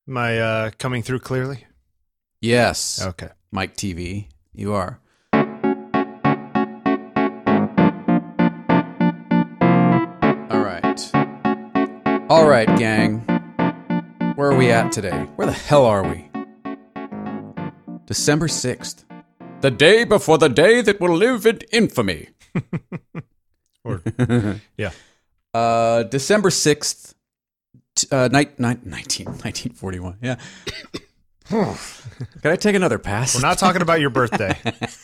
Am I coming through clearly? Yes. Okay. Mike TV, you are. All right, gang. Where are we at today? Where the hell are we? December 6th. The day before the day that will live in infamy. Or, yeah. December 6th, 1941. Yeah. Can I take another pass? We're not talking about your birthday.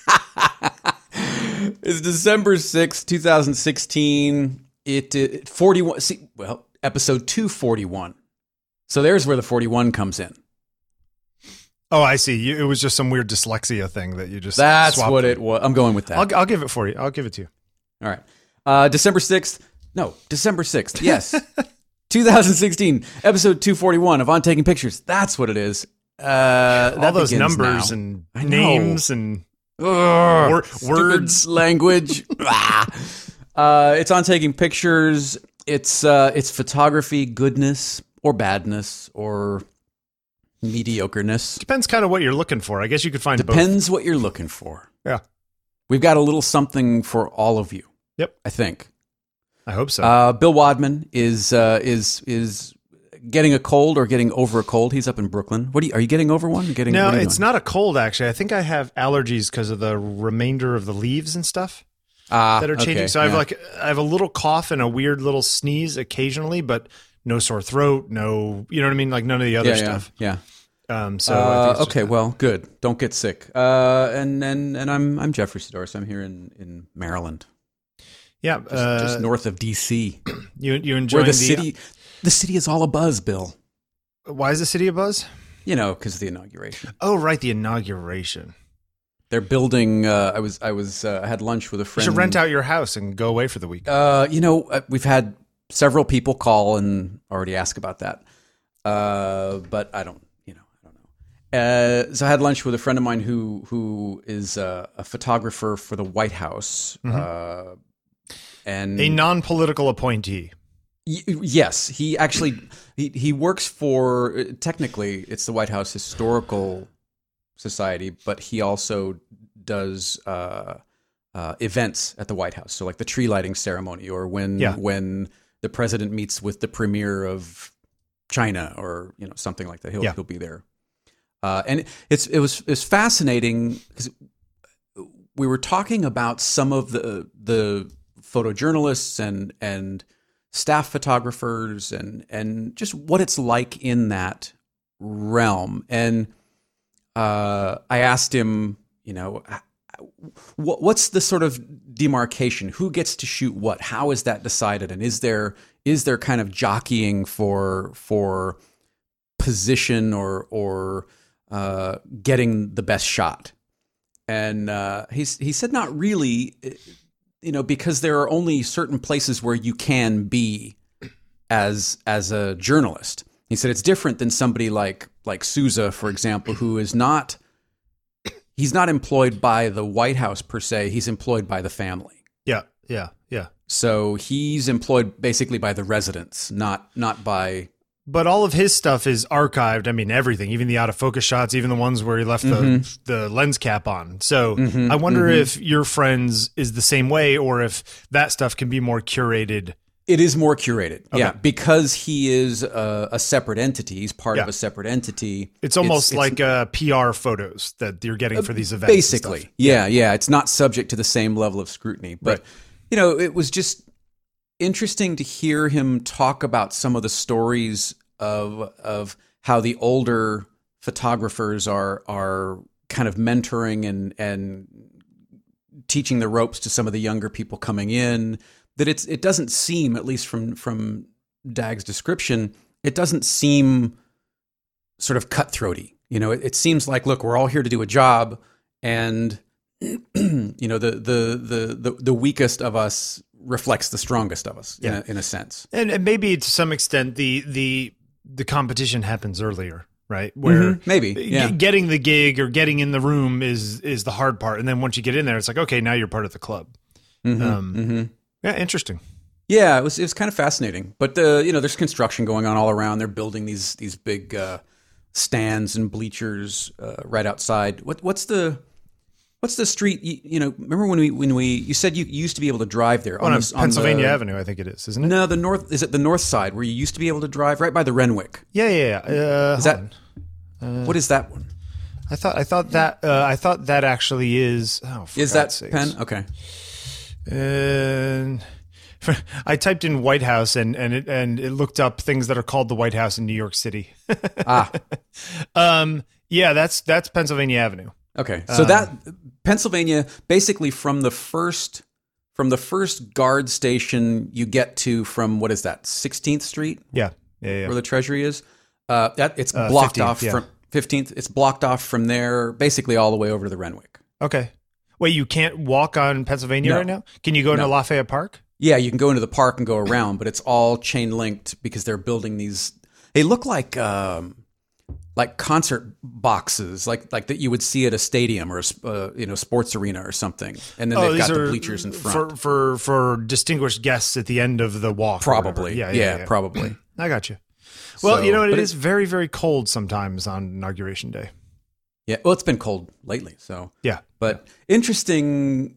It's December 6th, 2016. It 41. See, well, episode 241. So there's where the 41 comes in. Oh, I see. It was just some weird dyslexia thing that you just That's swapped what it. it was. I'm going with that. I'll give it for you. I'll give it to you. All right. December 6th. No, December 6th. Yes. 2016, episode 241 of On Taking Pictures. That's what it is. All those numbers now. and I know. names and Stupid words. language. It's On Taking Pictures. It's photography goodness or badness or mediocreness. Depends kind of what you're looking for. I guess you could find Depends what you're looking for. both. Yeah. We've got a little something for all of you. Yep. I think. I hope so. Bill Wadman is getting a cold or getting over a cold. He's up in Brooklyn. Are you getting over one? No, what are you it's doing? not a cold, actually. I think I have allergies because of the remainder of the leaves and stuff that are changing. Okay, So I have a little cough and a weird little sneeze occasionally, but no sore throat, no, you know what I mean? Like none of the other stuff. Yeah. So I think it's just Okay, that. well, good. Don't get sick. And I'm Jeffrey Sidoris. I'm here in Maryland, Yeah. just north of DC, you enjoy where the city is all abuzz. Bill, Why is the city a buzz? because of the inauguration. Oh, right. The inauguration. They're building. I had lunch with a You friend. should rent out your house and go away for the week. We've had several people call and already ask about that. But I don't know. So I had lunch with a friend of mine who is a photographer for the White House. And A non-political appointee. yes, he actually he works for, technically it's the White House Historical Society, but he also does events at the White House. So like the tree lighting ceremony, or when the president meets with the premier of China, or something like that. He'll be there. And it was fascinating because we were talking about some of the photojournalists and staff photographers and just what it's like in that realm. And I asked him, what's the sort of demarcation? Who gets to shoot what? How is that decided? And is there kind of jockeying for position or getting the best shot? And he said not really, because there are only certain places where you can be as a journalist. He said it's different than somebody like Sousa, for example, who is not. He's not employed by the White House per se. He's employed by the family. Yeah. So he's employed basically by the residents, not by. But all of his stuff is archived. I mean, everything, even the out of focus shots, even the ones where he left the lens cap on. So I wonder if your friends is the same way, or if that stuff can be more curated. It is more curated, Okay. yeah, because he is a separate entity. He's part of a separate entity. It's almost like PR photos that you're getting for these events. Basically, and stuff. yeah. It's not subject to the same level of scrutiny. But, it was just interesting to hear him talk about some of the stories of how the older photographers are kind of mentoring and teaching the ropes to some of the younger people coming in. That it doesn't seem, at least from Dag's description, it doesn't seem sort of cutthroaty. It seems like, look, we're all here to do a job, and the weakest of us reflects the strongest of us in a sense. And maybe to some extent the competition happens earlier, right? Where maybe getting the gig or getting in the room is the hard part, and then once you get in there, it's like, okay, now you're part of the club. Yeah, interesting. Yeah, it was kind of fascinating. But there's construction going on all around. They're building these big stands and bleachers right outside. What's the street? Remember when you said you used to be able to drive there on Pennsylvania Avenue, I think it is, isn't it? No, is it the north side where you used to be able to drive right by the Renwick? Yeah. Is that what is that one? I thought that actually is. Oh, for is God's that sakes. Penn? Okay. And I typed in White House and it looked up things that are called the White House in New York City. Yeah, that's Pennsylvania Avenue. Okay, so that Pennsylvania, basically from the first guard station you get to from what is that 16th Street? Yeah. Where the Treasury is. That it's blocked 15th, off from 15th. It's blocked off from there, basically all the way over to the Renwick. Okay. Wait, you can't walk on Pennsylvania right now? Can you go into Lafayette Park? Yeah, you can go into the park and go around, but it's all chain linked because they're building these. They look like concert boxes, like that you would see at a stadium or a sports arena or something. And then they've got the bleachers in front for distinguished guests at the end of the walk. Probably, yeah, probably. I got you. Well, it is very, very cold sometimes on Inauguration Day. Yeah, well, it's been cold lately, so yeah. But interesting,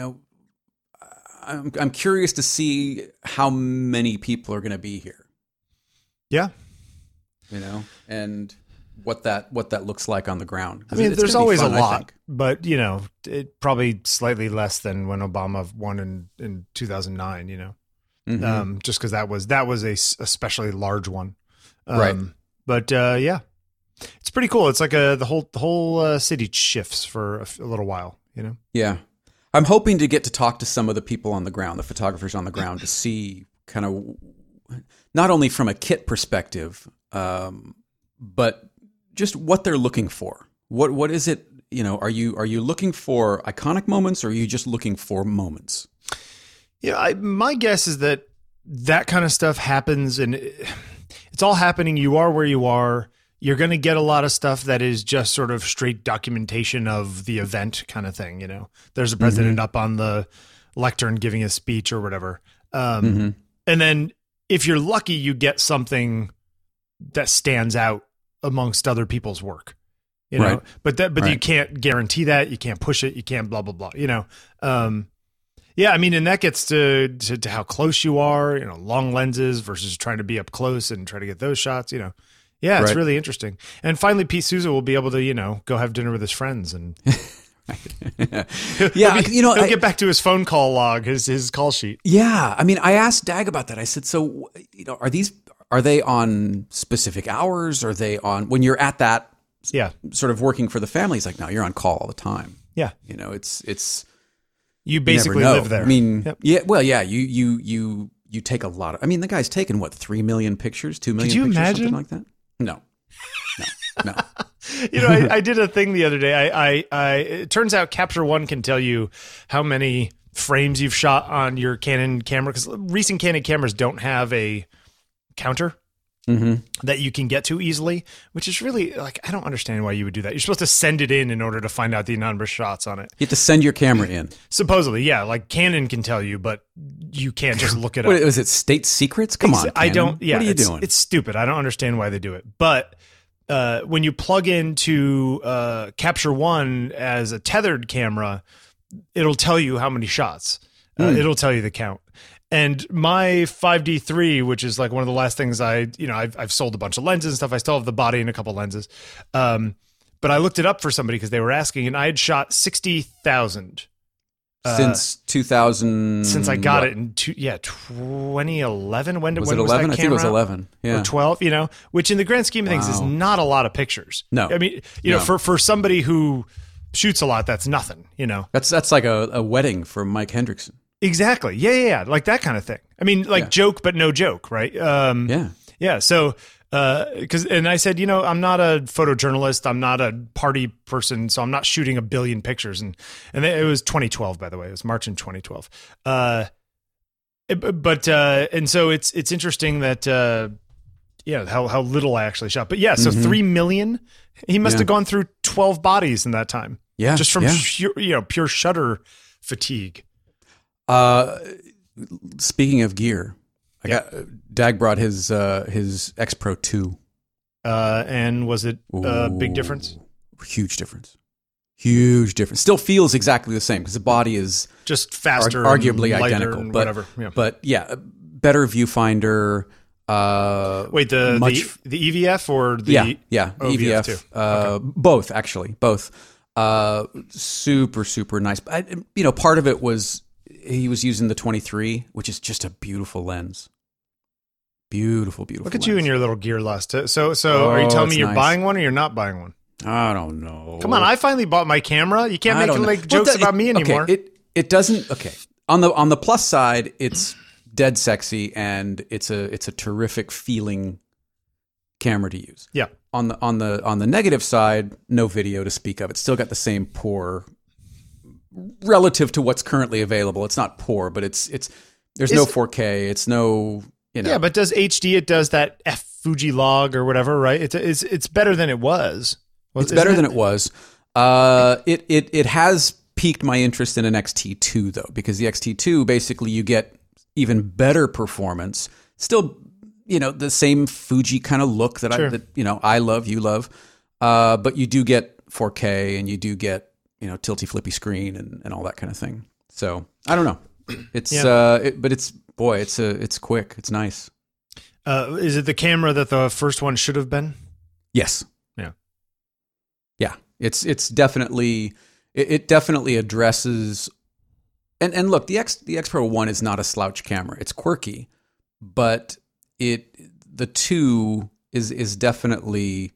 I'm curious to see how many people are going to be here. Yeah, and what that looks like on the ground. I mean, there's always a lot, but it probably slightly less than when Obama won in 2009. Just because that was a especially large one, right? But yeah, it's pretty cool. It's like the whole city shifts for a little while. Yeah. I'm hoping to get to talk to some of the people on the ground, the photographers on the ground, to see kind of not only from a kit perspective, but just what they're looking for. What is it? Are you looking for iconic moments, or are you just looking for moments? Yeah, my guess is that kind of stuff happens, and it's all happening. You are where you are. You're going to get a lot of stuff that is just sort of straight documentation of the event kind of thing. There's a president up on the lectern giving a speech or whatever. And then if you're lucky, you get something that stands out amongst other people's work, right. but you can't guarantee that. You can't push it. You can't blah, blah, blah, yeah. I mean, and that gets to how close you are, long lenses versus trying to be up close and try to get those shots, Yeah, it's really interesting. And finally, Pete Souza will be able to, go have dinner with his friends and he'll get back to his phone call log, his call sheet. Yeah. I mean, I asked Dag about that. I said, so, are they on specific hours? Are they on when you're at that sort of working for the family? He's like, no, you're on call all the time. Yeah. It's you basically live there. I mean, yeah, well, yeah, you take a lot of, I mean, the guy's taken 3 million pictures, 2 million Could you pictures, imagine? something like that? No. I did a thing the other day. It turns out Capture One can tell you how many frames you've shot on your Canon camera, because recent Canon cameras don't have a counter that you can get to easily, which is really I don't understand why you would do that. You're supposed to send it in order to find out the number of shots on it. You have to send your camera in. Supposedly, yeah. Canon can tell you, but you can't just look it up. What, was it state secrets? Come on, Canon. I don't. Yeah, what are you doing? It's stupid. I don't understand why they do it. But when you plug into Capture One as a tethered camera, it'll tell you how many shots. It'll tell you the count. And my 5D3, which is one of the last things I've sold a bunch of lenses and stuff. I still have the body and a couple lenses. But I looked it up for somebody because they were asking, and I had shot 60,000 since 2000. Since I got it in 2011. When was it 11? I think it was 11. Yeah. Or 12. Which in the grand scheme of things is not a lot of pictures. No, I mean, for somebody who shoots a lot, that's nothing. That's like a wedding for Mike Hendrickson. Exactly. Yeah. Like that kind of thing. I mean, joke, but no joke, right? Yeah. So, and I said, I'm not a photojournalist. I'm not a party person. So I'm not shooting a billion pictures. And it was 2012, by the way. It was March in 2012. And so it's interesting that, how little I actually shot. But yeah, so 3 million, he must have gone through 12 bodies in that time. Yeah. Just from, pure shutter fatigue. Speaking of gear, Dag brought his X Pro 2. And was it a big difference? Huge difference. Huge difference. Still feels exactly the same because the body is just faster, arguably and identical, and but whatever. Yeah. But yeah, better viewfinder. Wait, the EVF or the EVF too? Okay. Both actually, both. Super nice. Part of it was he was using the 23, which is just a beautiful lens. Beautiful. Look at you and your little gear lust. So are you telling me you're buying one or you're not buying one? I don't know. Come on, I finally bought my camera. You can't make jokes about me anymore. Okay, it doesn't. Okay, on the plus side, it's dead sexy and it's a terrific feeling camera to use. Yeah. On the negative side, no video to speak of. It's still got the same poor relative to what's currently available. It's not poor, but there's no 4K. It's no. Yeah, but does HD? It does that F Fuji log or whatever, right? It's better than it was. It's better than it was. It has piqued my interest in an XT2 though, because the XT2 basically you get even better performance. Still, the same Fuji kind of look that I love, you love, but you do get 4K and you do get tilty flippy screen and all that kind of thing. So I don't know. It's but it's quick. It's nice. Is it the camera that the first one should have been? Yes. Yeah. It's definitely it definitely addresses and look, the X Pro 1 is not a slouch camera. It's quirky, but the 2 is definitely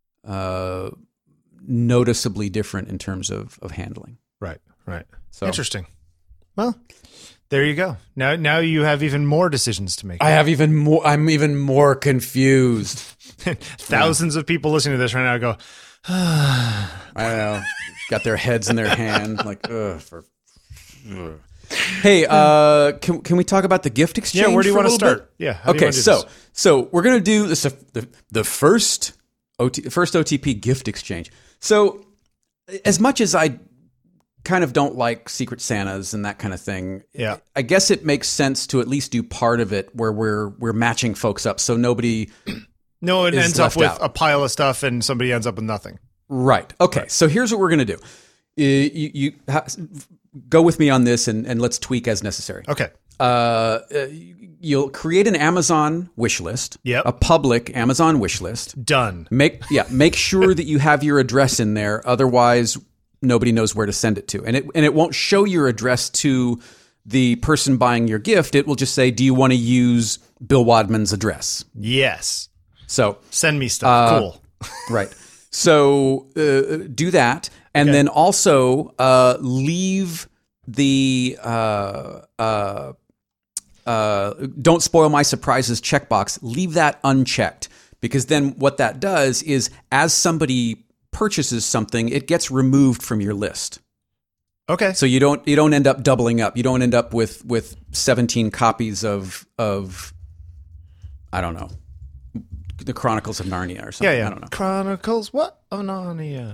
noticeably different in terms of handling. Right. So interesting. Well, there you go. Now you have even more decisions to make. I'm even more confused. Thousands of people listening to this right now go, I don't know. Got their heads in their hand, like, Hey, can we talk about the gift exchange? Yeah, where do you want to start? Bit? Yeah. Okay, so we're gonna do this the first OTP gift exchange. So, as much as I kind of don't like Secret Santas and that kind of thing, yeah, I guess it makes sense to at least do part of it where we're matching folks up, so nobody. No, it ends up with a pile of stuff and somebody ends up with nothing. Right. Okay. Right. So here's what we're going to do. You go with me on this and let's tweak as necessary. Okay. You'll create an Amazon wish list. Yep. A public Amazon wish list. Done. Make sure that you have your address in there. Otherwise, nobody knows where to send it to. And it won't show your address to the person buying your gift. It will just say, do you want to use Bill Wadman's address? Yes. So send me stuff. Cool. Right. So do that, and then also leave the don't spoil my surprises checkbox. Leave that unchecked, because then what that does is, as somebody purchases something, it gets removed from your list. Okay. So you don't end up doubling up. You don't end up with 17 copies of I don't know. The Chronicles of Narnia or something. Yeah. I don't know. Chronicles what? Of Narnia.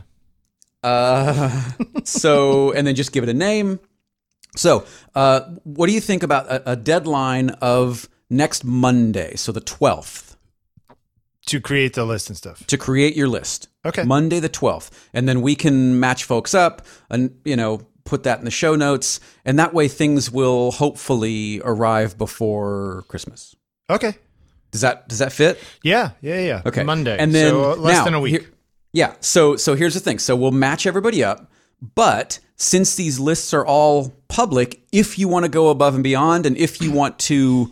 So, and then just give it a name. So, what do you think about a deadline of next Monday? So the 12th. To create the list and stuff. To create your list. Okay. Monday the 12th. And then we can match folks up and, put that in the show notes. And that way things will hopefully arrive before Christmas. Okay. Does that fit? Yeah. Okay. Monday. And then so less than a week. So here's the thing. So we'll match everybody up, but since these lists are all public, if you want to go above and beyond, and if you want to,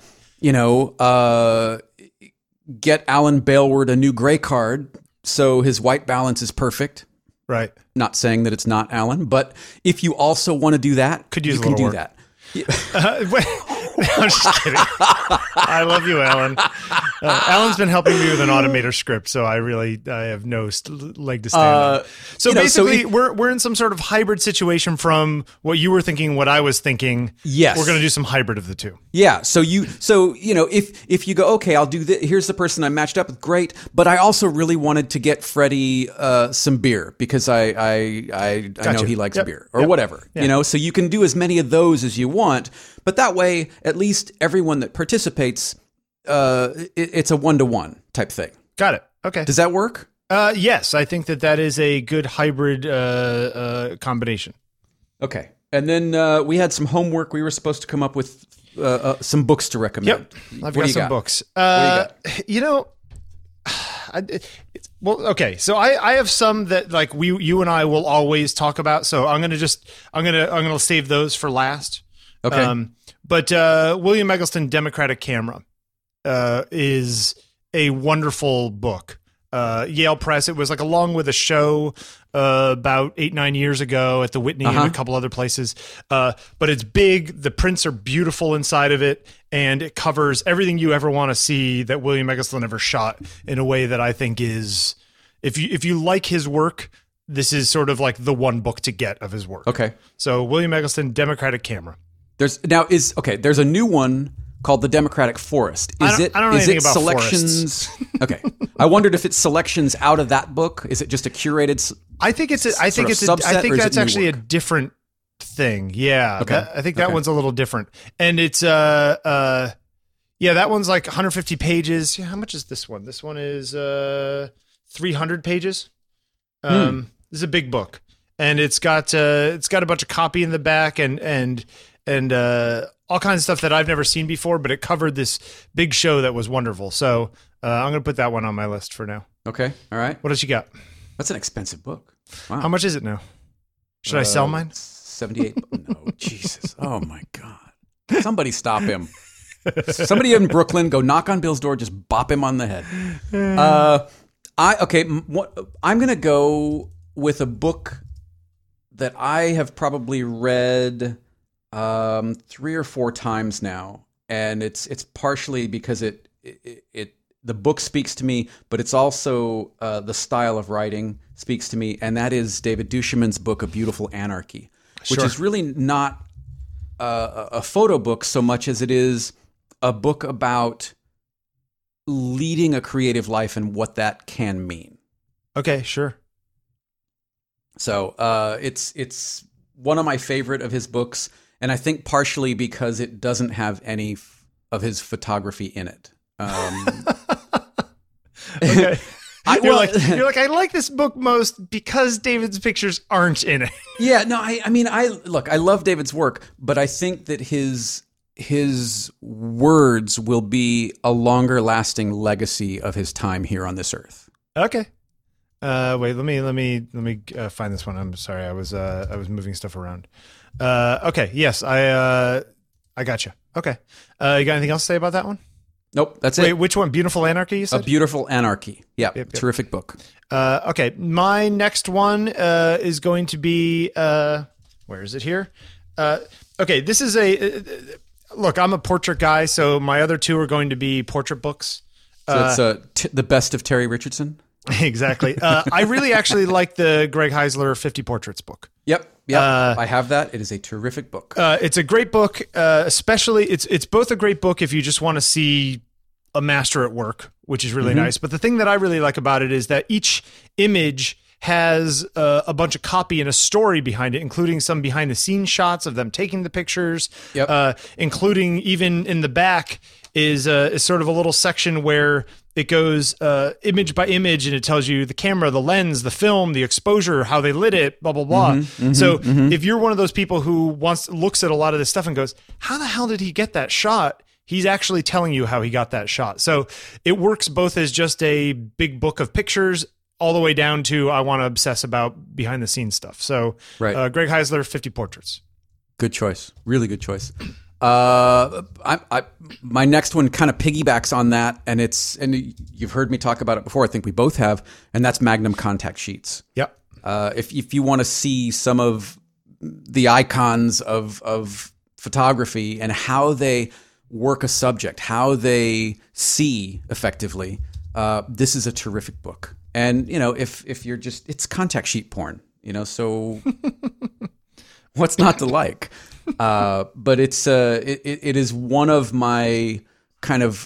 get Alan Baleward a new gray card so his white balance is perfect. Right. Not saying that it's not Alan, but if you also want to do that, you can do that. I'm just kidding. I love you, Alan. Alan's been helping me with an automator script, so I have no leg to stand on. So basically, we're in some sort of hybrid situation from what you were thinking, what I was thinking. Yes, we're going to do some hybrid of the two. Yeah. So if you go, okay, I'll do this. Here's the person I matched up with. Great, but I also really wanted to get Freddie some beer because I know he likes beer or whatever. Yeah. So you can do as many of those as you want, but that way, at least everyone that participates, it's a 1-to-1 type thing. Got it. Okay. Does that work? Yes, I think that is a good hybrid combination. Okay. And then we had some homework. We were supposed to come up with some books to recommend. Yep, I've got some books. What do you got? Well, okay. So I have some that like you and I will always talk about. So I'm gonna save those for last. Okay. But William Eggleston, Democratic Camera, is a wonderful book. Yale Press. It was like along with a show about 8-9 years ago at the Whitney and a couple other places. But it's big. The prints are beautiful inside of it, and it covers everything you ever want to see that William Eggleston ever shot in a way that I think is, if you like his work, this is sort of like the one book to get of his work. Okay. So William Eggleston, Democratic Camera. There's a new one called The Democratic Forest. I don't know anything about selections? Okay. I wondered if it's selections out of that book. Is it just a curated? I think that's actually a different thing. Yeah. Okay. I think that one's a little different. And it's that one's like 150 pages. Yeah, how much is this one? This one is 300 pages. This is a big book. And it's got a bunch of copy in the back and all kinds of stuff that I've never seen before, but it covered this big show that was wonderful. So I'm going to put that one on my list for now. Okay. All right. What else you got? That's an expensive book. Wow. How much is it now? Should I sell mine? 78. No, Jesus. Oh my God. Somebody stop him. Somebody in Brooklyn, go knock on Bill's door, just bop him on the head. I'm going to go with a book that I have probably read 3 or 4 times now, and it's partially because the book speaks to me, but it's also the style of writing speaks to me, and that is David Duchemin's book, A Beautiful Anarchy, which is really not a photo book so much as it is a book about leading a creative life and what that can mean. Okay, sure. So it's one of my favorite of his books, and I think partially because it doesn't have any of his photography in it. Okay. You're like, I like this book most because David's pictures aren't in it. Yeah, no, I love David's work, but I think that his words will be a longer lasting legacy of his time here on this earth. Okay. Wait, let me find this one. I'm sorry. I was moving stuff around. Okay. Yes. I got you. Okay. You got anything else to say about that one? Nope. That's it. Wait, which one? Beautiful Anarchy, you said? A Beautiful Anarchy. Yep. Terrific book. Okay. My next one is going to be, where is it here? Okay. This is look, I'm a portrait guy, so my other two are going to be portrait books. So it's the best of Terry Richardson? Exactly. I really actually like the Greg Heisler 50 Portraits book. Yep. I have that. It is a terrific book. It's a great book, especially it's both a great book if you just want to see a master at work, which is really nice. But the thing that I really like about it is that each image has a bunch of copy and a story behind it, including some behind the scenes shots of them taking the pictures, including even in the back is sort of a little section where it goes image by image, and it tells you the camera, the lens, the film, the exposure, how they lit it, blah, blah, blah. If you're one of those people who looks at a lot of this stuff and goes, how the hell did he get that shot? He's actually telling you how he got that shot. So it works both as just a big book of pictures all the way down to I want to obsess about behind the scenes stuff. So Greg Heisler, 50 Portraits. Good choice. Really good choice. My next one kind of piggybacks on that, and you've heard me talk about it before. I think we both have, and that's Magnum Contact Sheets. Yep. If you want to see some of the icons of photography and how they work a subject, how they see effectively, this is a terrific book. And if you're it's contact sheet porn, so what's not to like? But it is one of my kind of,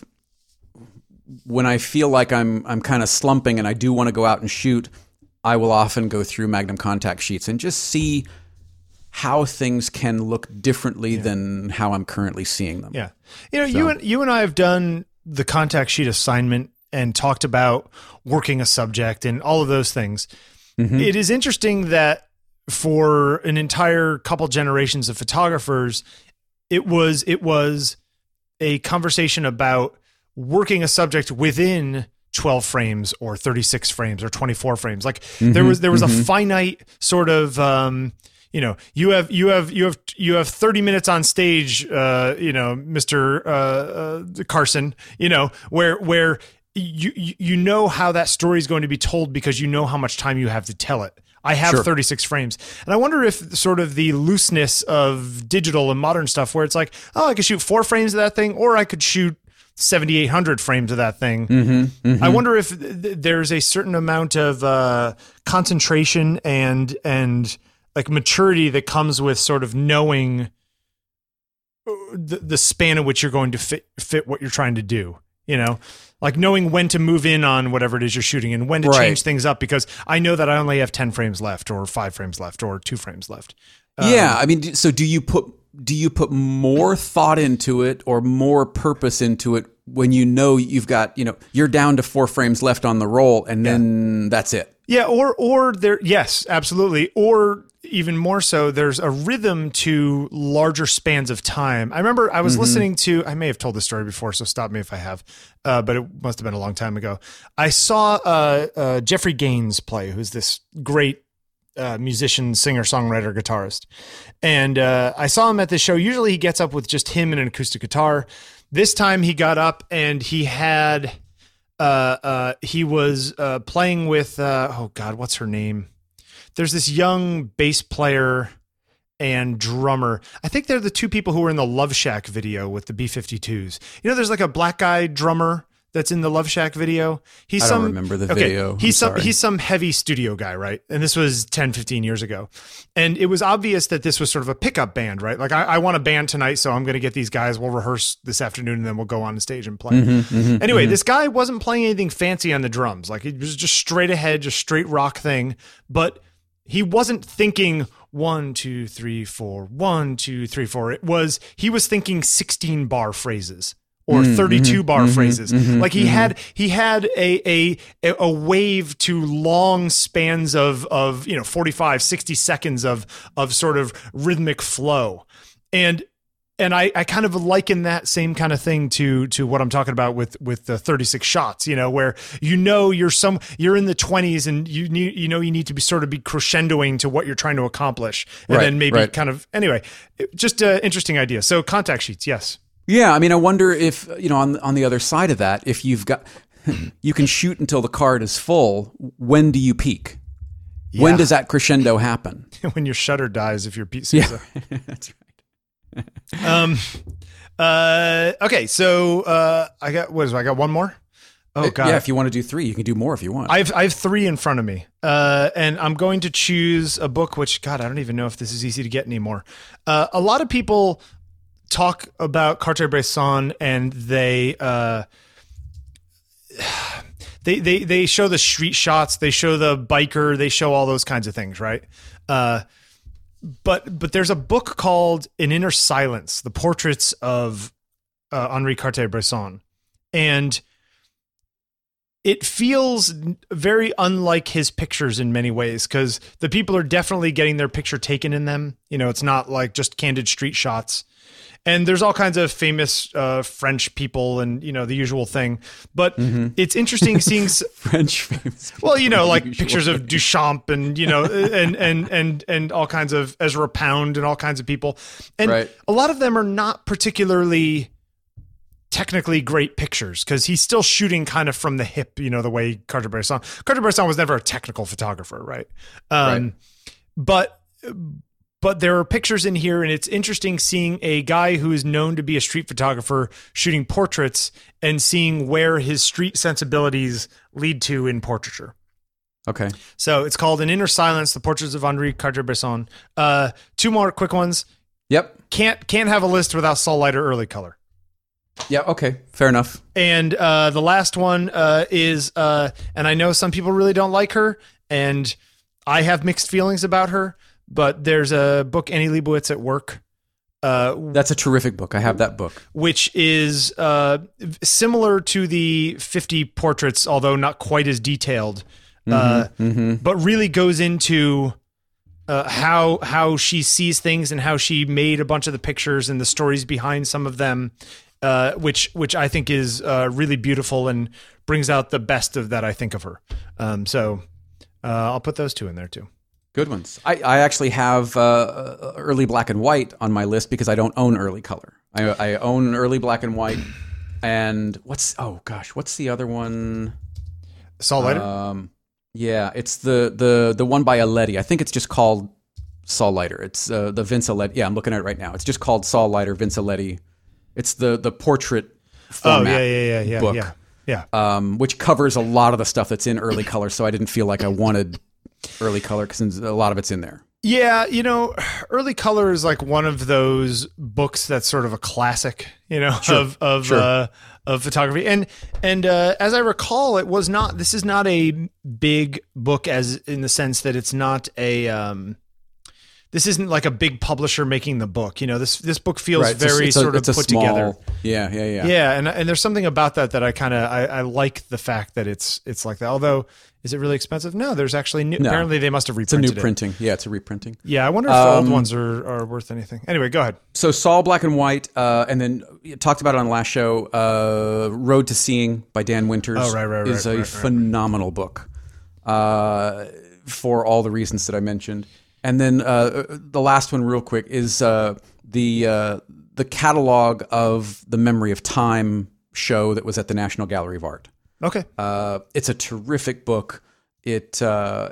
when I feel like I'm kind of slumping and I do want to go out and shoot, I will often go through Magnum Contact Sheets and just see how things can look differently than how I'm currently seeing them. Yeah. You and I have done the contact sheet assignment and talked about working a subject and all of those things. Mm-hmm. It is interesting that for an entire couple generations of photographers, it was a conversation about working a subject within 12 frames or 36 frames or 24 frames. Like there was a finite sort of, you have 30 minutes on stage, Mr. Carson, where you know how that story is going to be told because you know how much time you have to tell it. I have 36 frames. And I wonder if sort of the looseness of digital and modern stuff where it's like, oh, I could shoot 4 frames of that thing, or I could shoot 7,800 frames of that thing. I wonder if there's a certain amount of concentration and like maturity that comes with sort of knowing the span at which you're going to fit what you're trying to do, like knowing when to move in on whatever it is you're shooting and when to change things up, because I know that I only have 10 frames left or 5 frames left or 2 frames left. I mean, so do you put more thought into it or more purpose into it when you've got, you're down to 4 frames left on the roll and then that's it? Yeah. Or there, yes, absolutely. Or even more so, there's a rhythm to larger spans of time. I remember I was listening to, I may have told this story before, so stop me if I have, but it must have been a long time ago. I saw Jeffrey Gaines play, who's this great musician, singer, songwriter, guitarist. And I saw him at this show. Usually he gets up with just him and an acoustic guitar. This time he got up and he had, he was playing with, oh God, what's her name? There's this young bass player and drummer. I think they're the two people who were in the Love Shack video with the B-52s. There's like a black guy drummer that's in the Love Shack video. I don't remember the video. He's some heavy studio guy, right? And this was 10, 15 years ago. And it was obvious that this was sort of a pickup band, right? Like I want a band tonight, so I'm going to get these guys. We'll rehearse this afternoon and then we'll go on the stage and play. This guy wasn't playing anything fancy on the drums. Like it was just straight ahead, just straight rock thing. But he wasn't thinking 1, 2, 3, 4, 1, 2, 3, 4. He was thinking 16 bar phrases or 32 bar phrases. Like he had a wave to long spans of 45, 60 seconds of sort of rhythmic flow. And I kind of liken that same kind of thing to what I'm talking about with the 36 shots, where you're in the 20s and you need to be sort of be crescendoing to what you're trying to accomplish, and then maybe kind of anyway, just an interesting idea. So contact sheets, yes. Yeah, I mean, I wonder if on the other side of that, if you can shoot until the card is full. When do you peak? Yeah. When does that crescendo happen? When your shutter dies, if you're Pete Souza. Yeah, that's right. Okay, so I got one more. Oh God! Yeah, if you want to do 3, you can do more if you want. I have 3 in front of me, and I'm going to choose a book. Which God, I don't even know if this is easy to get anymore. A lot of people talk about Cartier-Bresson, and they show the street shots, they show the biker, they show all those kinds of things, right? But there's a book called An Inner Silence, the portraits of Henri Cartier-Bresson. And it feels very unlike his pictures in many ways, because the people are definitely getting their picture taken in them. It's not like just candid street shots. And there's all kinds of famous French people and, the usual thing. But it's interesting seeing French famous people. Well, like pictures of Duchamp and, and all kinds of Ezra Pound and all kinds of people. And a lot of them are not particularly technically great pictures, because he's still shooting kind of from the hip, the way Cartier-Bresson was never a technical photographer. Right. But there are pictures in here, and it's interesting seeing a guy who is known to be a street photographer shooting portraits and seeing where his street sensibilities lead to in portraiture. Okay. So it's called An Inner Silence, the portraits of Henri Cartier-Bresson. 2 more quick ones. Yep. Can't have a list without Sol Leiter Early Color. Yeah, okay. Fair enough. And the last one is, and I know some people really don't like her, and I have mixed feelings about her, but there's a book, Annie Leibovitz at Work, That's a terrific book. I have that book. which is similar to the 50 portraits, although not quite as detailed, but really goes into how she sees things and how she made a bunch of the pictures and the stories behind some of them, which I think is really beautiful and brings out the best of that I think of her. So I'll put those two in there too. Good ones. I actually have early black and white on my list because I don't own early color. I own early black and white, and what's the other one? Saul Leiter? Yeah, it's the one by Aletti. I think it's just called Saul Leiter. It's the Vince Aletti. Yeah, I'm looking at it right now. It's just called Saul Leiter, Vince Aletti. It's the portrait format book. Yeah. Which covers a lot of the stuff that's in early color, so I didn't feel like I wanted early color because a lot of it's in there. Yeah, early color is like one of those books that's sort of a classic, of photography. And as I recall, this is not a big book as in the sense that it's not this isn't like a big publisher making the book. This book feels very sort of put together. Yeah. Yeah, and there's something about that I like the fact that it's like that. Although, is it really expensive? No, there's actually new. No. Apparently, they must have reprinted it. It's a new printing. Yeah, it's a reprinting. Yeah, I wonder if the old ones are worth anything. Anyway, go ahead. So Saul Black and White, and then you talked about it on the last show. Road to Seeing by Dan Winters is a phenomenal book for all the reasons that I mentioned. And then the last one, real quick, is the catalog of the Memory of Time show that was at the National Gallery of Art. Okay, it's a terrific book. It's a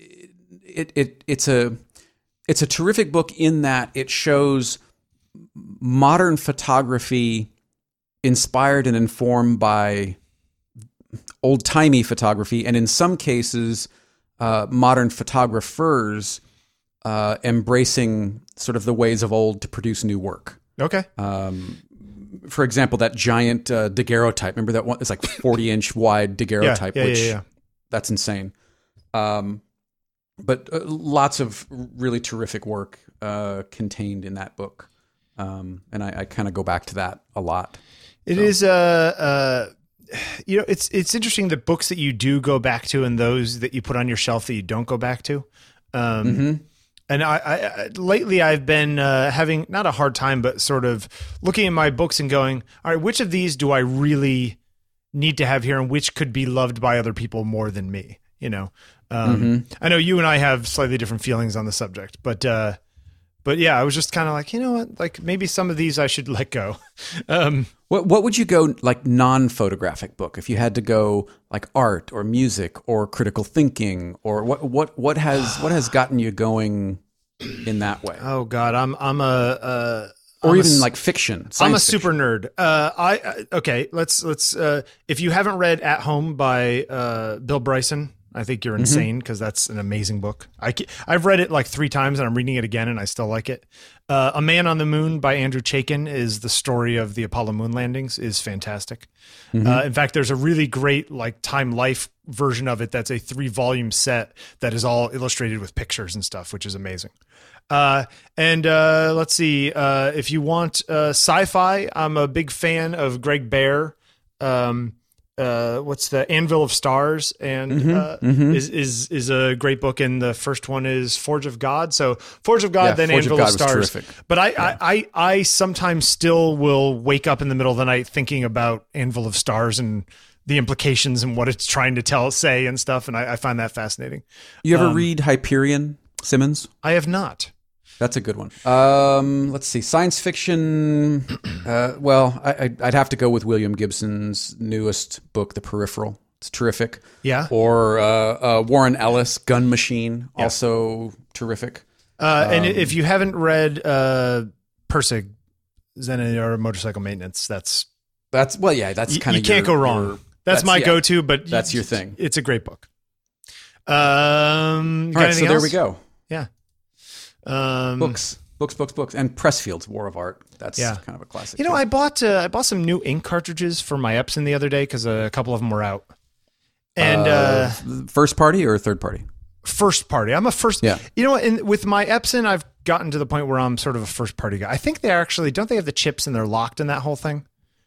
terrific book in that it shows modern photography inspired and informed by old-timey photography, and in some cases, modern photographers embracing sort of the ways of old to produce new work. Okay. For example, that giant daguerreotype. Remember that one? It's like 40-inch wide daguerreotype, which that's insane. But lots of really terrific work contained in that book. And I kind of go back to that a lot. It is it's interesting that books that you do go back to and those that you put on your shelf that you don't go back to. And I lately I've been having not a hard time, but sort of looking at my books and going, all right, which of these do I really need to have here, and which could be loved by other people more than me? I know you and I have slightly different feelings on the subject, but yeah, I was just kind of like, what, like maybe some of these I should let go. What would you go like non-photographic book if you had to go like art or music or critical thinking, or what has gotten you going in that way? Oh God, even like fiction. I'm a super nerd. Okay, let's if you haven't read At Home by Bill Bryson, I think you're insane because that's an amazing book. I've read it like 3 times and I'm reading it again and I still like it. A Man on the Moon by Andrew Chaikin is the story of the Apollo moon landings, is fantastic. In fact, there's a really great like Time Life version of it that's a 3-volume set that is all illustrated with pictures and stuff, which is amazing. Let's see, if you want sci-fi, I'm a big fan of Greg Bear. What's the Anvil of Stars, and is a great book, and the first one is Forge of God. So Forge of God, then Forge Anvil of Stars. Terrific. But I sometimes still will wake up in the middle of the night thinking about Anvil of Stars and the implications and what it's trying to say and stuff, and I find that fascinating. You ever read Hyperion, Simmons? I have not. That's a good one. Let's see. Science fiction. I'd have to go with William Gibson's newest book, The Peripheral. It's terrific. Yeah. Or Warren Ellis, Gun Machine, also terrific. And if you haven't read Persig, Zen or Motorcycle Maintenance, that's kind of you can't go wrong. That's my go-to, but that's your thing. It's a great book. All right, so there we go. Yeah. Books, and Pressfield's War of Art. That's kind of a classic. I bought some new ink cartridges for my Epson the other day because a couple of them were out. And first party or third party? First party. I'm a first. Yeah. With my Epson, I've gotten to the point where I'm sort of a first party guy. I think they actually don't they have the chips and they're locked in that whole thing.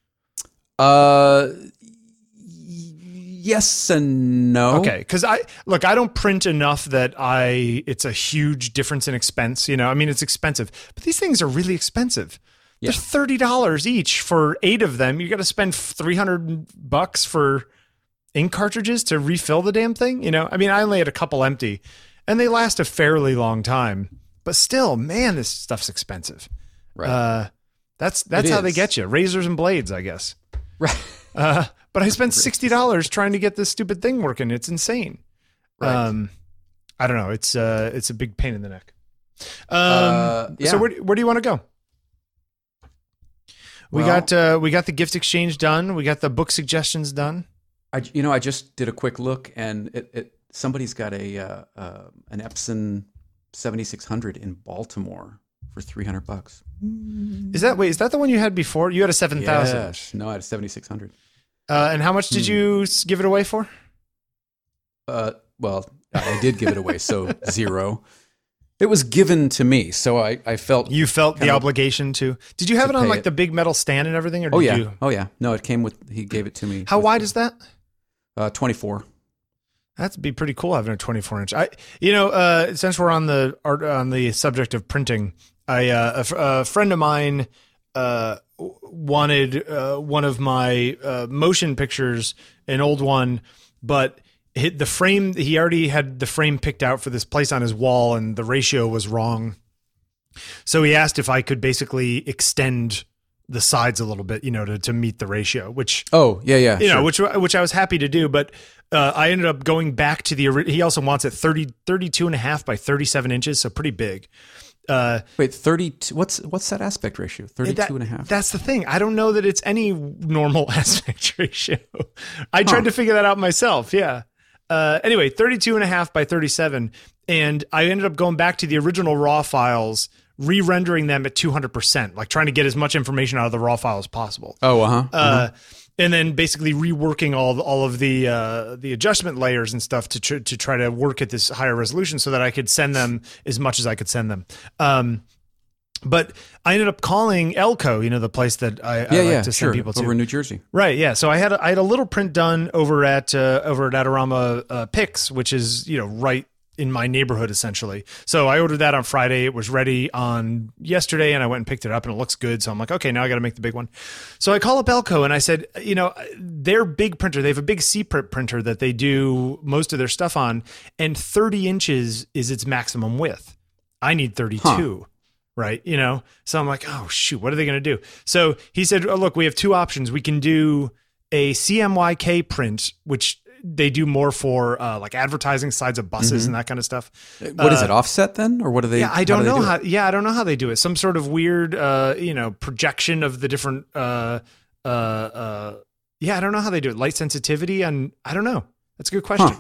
Yes and no. Okay, because I don't print enough that it's a huge difference in expense. I mean, it's expensive, but these things are really expensive. Yeah. They're $30 each for 8 of them. You got to spend $300 for ink cartridges to refill the damn thing. I mean, I only had a couple empty, and they last a fairly long time. But still, man, this stuff's expensive. Right. That's how they get you. Razors and blades, I guess. Right. But I spent $60 trying to get this stupid thing working. It's insane. Right. I don't know. It's a big pain in the neck. Yeah. So where do you want to go? We got the gift exchange done. We got the book suggestions done. I just did a quick look, and somebody's got an Epson 7600 in Baltimore for $300. Is that the one you had before? You had a 7000. Yes. No, I had a 7600. And how much did you give it away for? Well, I did give it away, so $0. It was given to me, so I felt... You felt the obligation to... Did you have it on like the big metal stand and everything? Or did you... Oh, yeah. No, it came with... He gave it to me. How wide is that? 24. That'd be pretty cool having a 24-inch. Since we're on the subject of printing, a friend of mine wanted one of my motion pictures, an old one, but the frame, he already had the frame picked out for this place on his wall, and the ratio was wrong. So he asked if I could basically extend the sides a little bit, to meet the ratio, which, which I was happy to do. But I ended up going back to he also wants it 32 and a half by 37 inches. So pretty big. Wait, 32, what's that aspect ratio? 32 and a half. That's the thing. I don't know that it's any normal aspect ratio. I tried to figure that out myself. Yeah. Anyway, 32 and a half by 37. And I ended up going back to the original raw files, re-rendering them at 200%, like trying to get as much information out of the raw file as possible. Oh, and then basically reworking all of the adjustment layers and stuff to try to work at this higher resolution so that I could send them as much as I could send them. But I ended up calling Elco, the place that I like to send people to over in New Jersey. Right. Yeah. So I had a little print done over at Adorama Pix, which is, right in my neighborhood, essentially. So I ordered that on Friday. It was ready on yesterday, and I went and picked it up, and it looks good. So I'm like, okay, now I got to make the big one. So I call up Elco, and I said, their big printer, they have a big C-Print printer that they do most of their stuff on, and 30 inches is its maximum width. I need 32. Right. So I'm like, oh shoot, what are they going to do? So he said, oh, look, we have two options. We can do a CMYK print, which they do more for like advertising sides of buses and that kind of stuff. What is it, offset then? Or what do they? Yeah, I don't know how. Yeah, I don't know how they do it. Some sort of weird, projection of the different. I don't know how they do it. Light sensitivity, and I don't know. That's a good question.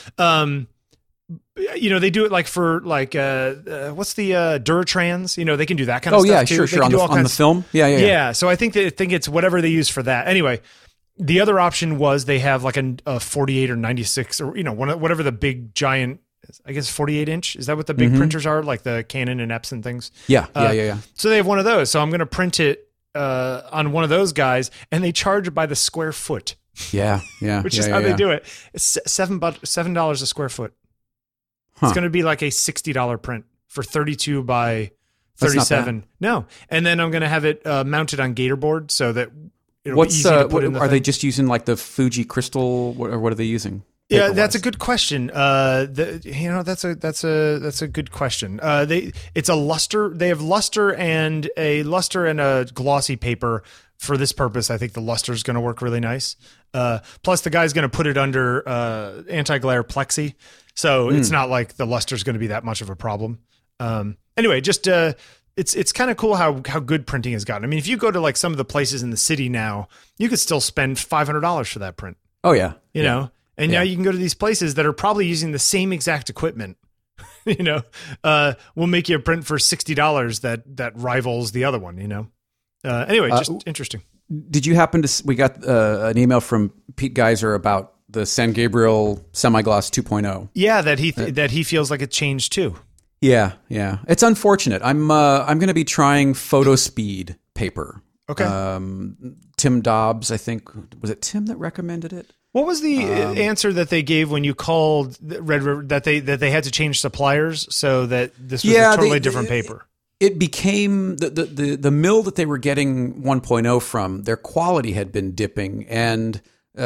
They do it like for like what's the Duratrans? They can do that kind of stuff too. Sure. On the film. Yeah. So I think it's whatever they use for that. Anyway. The other option was they have like a 48 or 96 or, whatever the big giant, I guess 48 inch. Is that what the big printers are? Like the Canon and Epson things? Yeah. So they have one of those. So I'm going to print it on one of those guys, and they charge by the square foot. Yeah. Which is how they do it. It's $7 a square foot. It's going to be like a $60 print for 32 by 37. No. And then I'm going to have it mounted on Gatorboard so that it'll be easy to put in the thing. They just using like the Fuji Crystal, or what are they using? Yeah, that's a good question. That's a good question. It's a luster. They have luster and a glossy paper for this purpose. I think the luster is going to work really nice. Plus, the guy's going to put it under anti-glare plexi, so it's not like the luster is going to be that much of a problem. Anyway, just. It's kind of cool how good printing has gotten. I mean, if you go to like some of the places in the city now, you could still spend $500 for that print. Oh yeah, now you can go to these places that are probably using the same exact equipment. We'll make you a print for $60 that rivals the other one. Anyway, just interesting. Did you happen to? We got an email from Pete Geiser about the San Gabriel Semi-Gloss 2.0. Yeah, that he feels like it changed too. Yeah, yeah. It's unfortunate. I'm going to be trying PhotoSpeed paper. Okay. Tim Dobbs, I think, was it Tim that recommended it? What was the answer that they gave when you called Red River that they had to change suppliers so that this was a totally different paper? It became the mill that they were getting 1.0 from. Their quality had been dipping, and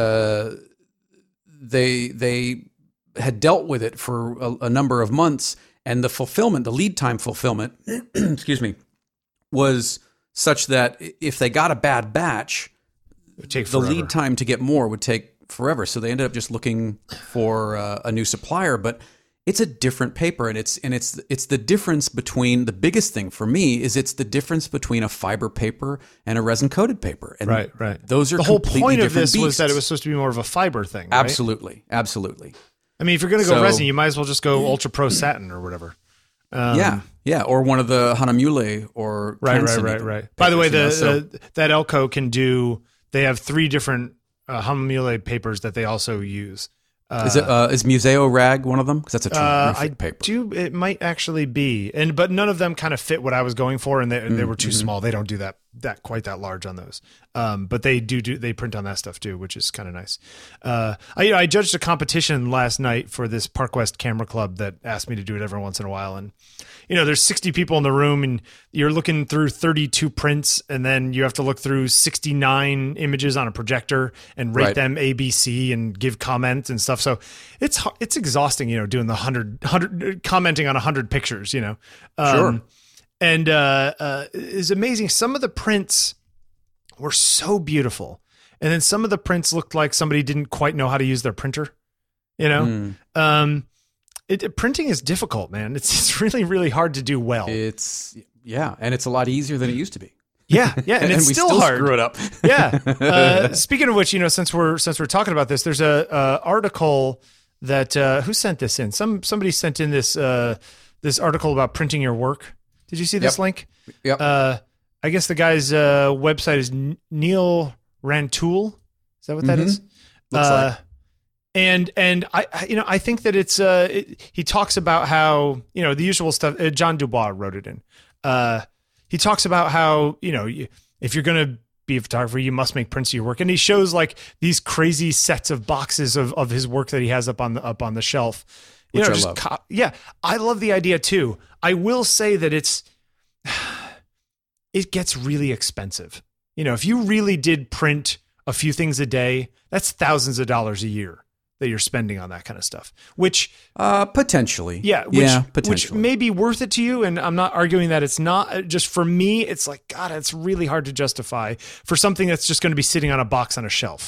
they had dealt with it for a number of months, and the lead time fulfillment, excuse me, was such that if they got a bad batch, it would take the lead time to get more would take forever. So they ended up just looking for a new supplier. But it's a different paper, and it's the difference between, the biggest thing for me is it's the difference between a fiber paper and a resin coated paper. And right. Those are the whole point of this beasts. Was that it was supposed to be more of a fiber thing. Right? Absolutely. I mean, if you're going to go resin, you might as well just go Ultra Pro Satin or whatever. Yeah, or one of the Hanamule or Kansen right. By the way, that Elko can do. They have 3 different Hanamule papers that they also use. Is Museo Rag one of them? Because that's a terrific paper. It might actually be, but none of them kind of fit what I was going for, and they were too small. They don't do that quite that large on those. But they they print on that stuff too, which is kind of nice. I judged a competition last night for this Park West Camera Club that asked me to do it every once in a while, and there's 60 people in the room, and you're looking through 32 prints, and then you have to look through 69 images on a projector and rate them A, B, C, and give comments and stuff. So it's exhausting, doing the 100 commenting on 100 pictures, Sure. And it's amazing. Some of the prints were so beautiful, and then some of the prints looked like somebody didn't quite know how to use their printer. Printing is difficult, man. It's really, really hard to do well. And it's a lot easier than it used to be. Yeah, and it's we still hard. Screw it up. Yeah. Speaking of which, since we're talking about this, there's a article that who sent this in? Somebody sent in this article about printing your work. Did you see this link? Yep. I guess the guy's website is Neil Rantoul. Is that what that is? Looks like. And I think that it's he talks about how the usual stuff. John Dubois wrote it in. He talks about how if you're gonna be a photographer, you must make prints of your work, and he shows like these crazy sets of boxes of his work that he has up on the shelf. Which I love. I love the idea too. I will say that it gets really expensive. If you really did print a few things a day, that's thousands of dollars a year that you're spending on that kind of stuff, which potentially, potentially, which may be worth it to you. And I'm not arguing that it's not. Just for me, it's like, God, it's really hard to justify for something that's just going to be sitting on a box on a shelf,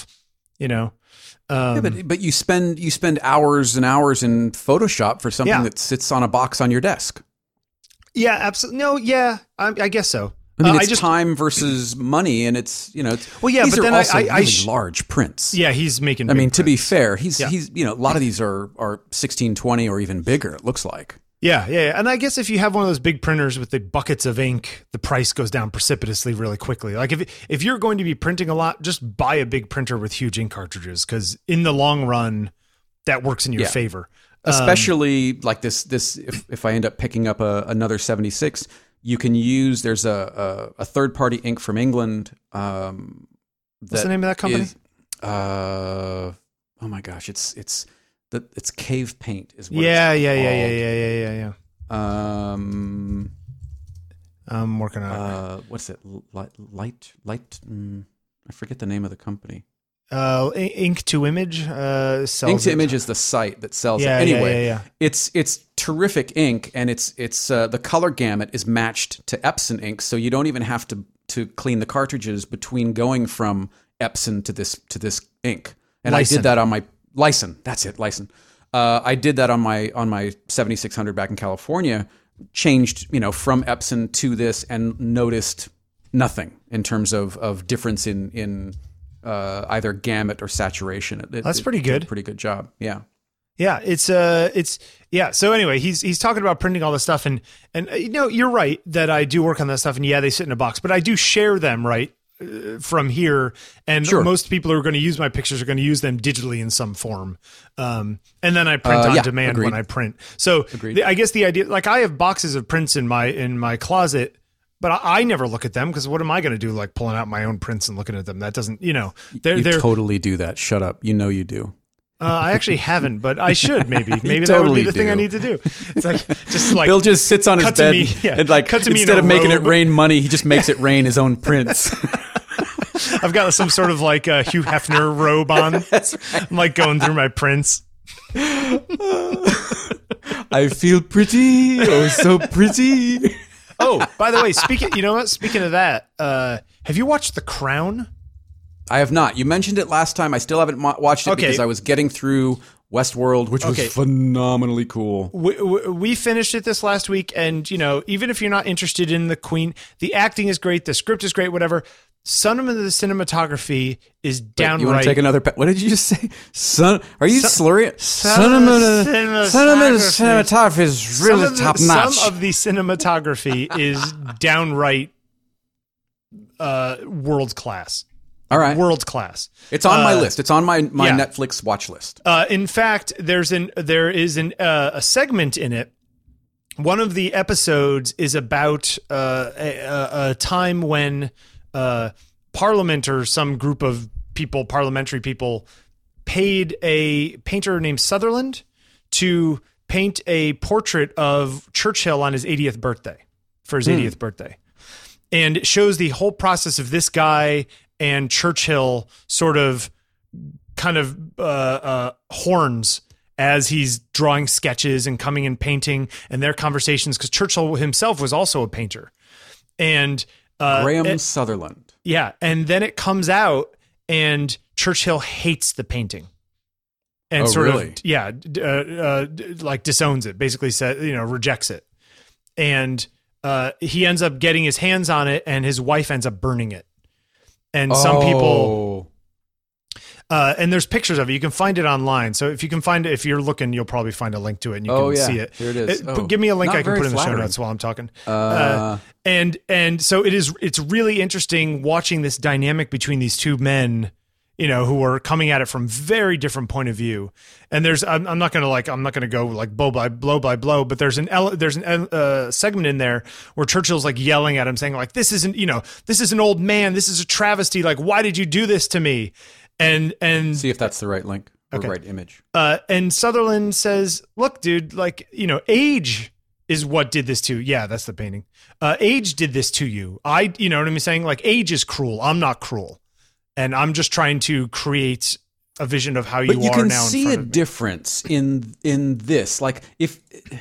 but you spend hours and hours in Photoshop for something that sits on a box on your desk. Yeah, absolutely. No, yeah, I guess so. I mean, it's time versus money, and it's well, yeah, these but are then also I really large prints. Yeah, he's making. I mean, to be prints. fair, he's a lot of these are 1620 or even bigger. It looks like. Yeah, and I guess if you have one of those big printers with the buckets of ink, the price goes down precipitously really quickly. Like if you're going to be printing a lot, just buy a big printer with huge ink cartridges, because in the long run, that works in your favor. Especially like this if I end up picking up another 76. You can use, there's a third-party ink from England. What's the name of that company? Oh my gosh, it's Cave Paint is what yeah. I'm working on it. What's it? Light. I forget the name of the company. Ink to Image sells Ink to it. Image is the site that sells it. Anyway, yeah. It's terrific ink, and it's the color gamut is matched to Epson ink, so you don't even have to clean the cartridges between going from Epson to this ink. And Lysen. I did that on my Lysen. That's it, Lysen. I did that on my 7600 back in California. Changed from Epson to this and noticed nothing in terms of difference in either gamut or saturation. That's pretty good. Did a pretty good job. Yeah. Yeah. It's yeah. So anyway, he's talking about printing all this stuff, and you're right that I do work on that stuff, and they sit in a box, but I do share them, right? from here, and Sure. most people who are going to use my pictures are going to use them digitally in some form. And then I print on yeah, demand agreed. when I print. So I guess the idea, like I have boxes of prints in my closet, but I never look at them because what am I going to do? Like pulling out my own prints and looking at them? That doesn't, they're totally do that. Shut up. You know you do. I actually haven't, but I should maybe. Maybe that totally would be the thing do. I need to do. It's like just like Bill just sits on his cut to bed me- yeah, and like cut to me in instead a of making it robe. rain money, he just makes it rain his own prints. I've got some sort of like a Hugh Hefner robe on. I'm like going through my prints. I feel pretty. Oh, so pretty. Oh, by the way, Speaking of that, have you watched The Crown? I have not. You mentioned it last time. I still haven't watched it Okay. because I was getting through Westworld, which was phenomenally cool. We finished it this last week, and even if you're not interested in the Queen, the acting is great, the script is great, whatever. Some of the cinematography is downright. You want to take another? What did you just say? Are you slurring? Cinematography is really top notch. Some of the cinematography is downright world class. All right, World class. it's on my list. It's on my yeah. Netflix watch list. In fact, there is a segment in it. One of the episodes is about a time when Parliament or some group of people, parliamentary people, paid a painter named Sutherland to paint a portrait of Churchill on his 80th birthday, for his 80th birthday. And it shows the whole process of this guy and Churchill sort of kind of horns as he's drawing sketches and coming and painting, and their conversations, because Churchill himself was also a painter. And Graham Sutherland. Yeah, and then it comes out, and Churchill hates the painting, and really? like disowns it. Basically, said rejects it, and he ends up getting his hands on it, and his wife ends up burning it. And some people, and there's pictures of it. You can find it online. So if you can find it, if you're looking, you'll probably find a link to it, and you can see it. Here it is. Give me a link Not I can very put in the show flattering. notes while I'm talking. And so it's really interesting watching this dynamic between these two men, who are coming at it from very different point of view. And I'm not going to go like blow by blow, but there's an segment in there where Churchill's like yelling at him, saying like, this isn't, this is an old man. This is a travesty. Like, why did you do this to me? And See if that's the right link or right image. and Sutherland says, look, dude, like, age is what did this to you. Yeah, that's the painting. Age did this to you. You know what I'm saying? Like, age is cruel. I'm not cruel. And I'm just trying to create a vision of how you are now. But you can in see front a of me. difference in this. Like if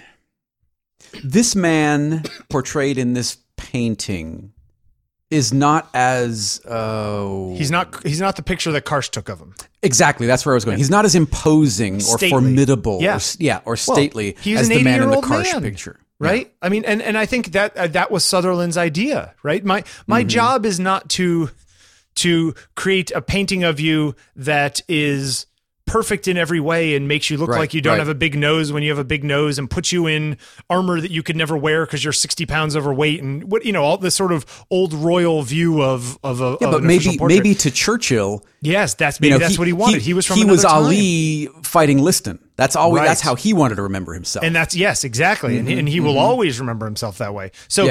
this man portrayed in this painting is not as He's not the picture that Karsh took of him. exactly. That's where I was going. He's not as imposing or Stately. formidable, Yeah. or stately he's as an the man in the 80-year-old Karsh man. picture. Right. I mean, and I think that was Sutherland's idea, right? My job is not to create a painting of you that is perfect in every way and makes you look like you don't have a big nose when you have a big nose, and puts you in armor that you could never wear because you're 60 pounds overweight, and all this sort of old royal view of a Yeah, but maybe to Churchill, yes, that's what he wanted. He was from he was another time. Ali fighting Liston. That's always Right. that's how he wanted to remember himself. And that's yes, exactly. And he will always remember himself that way. So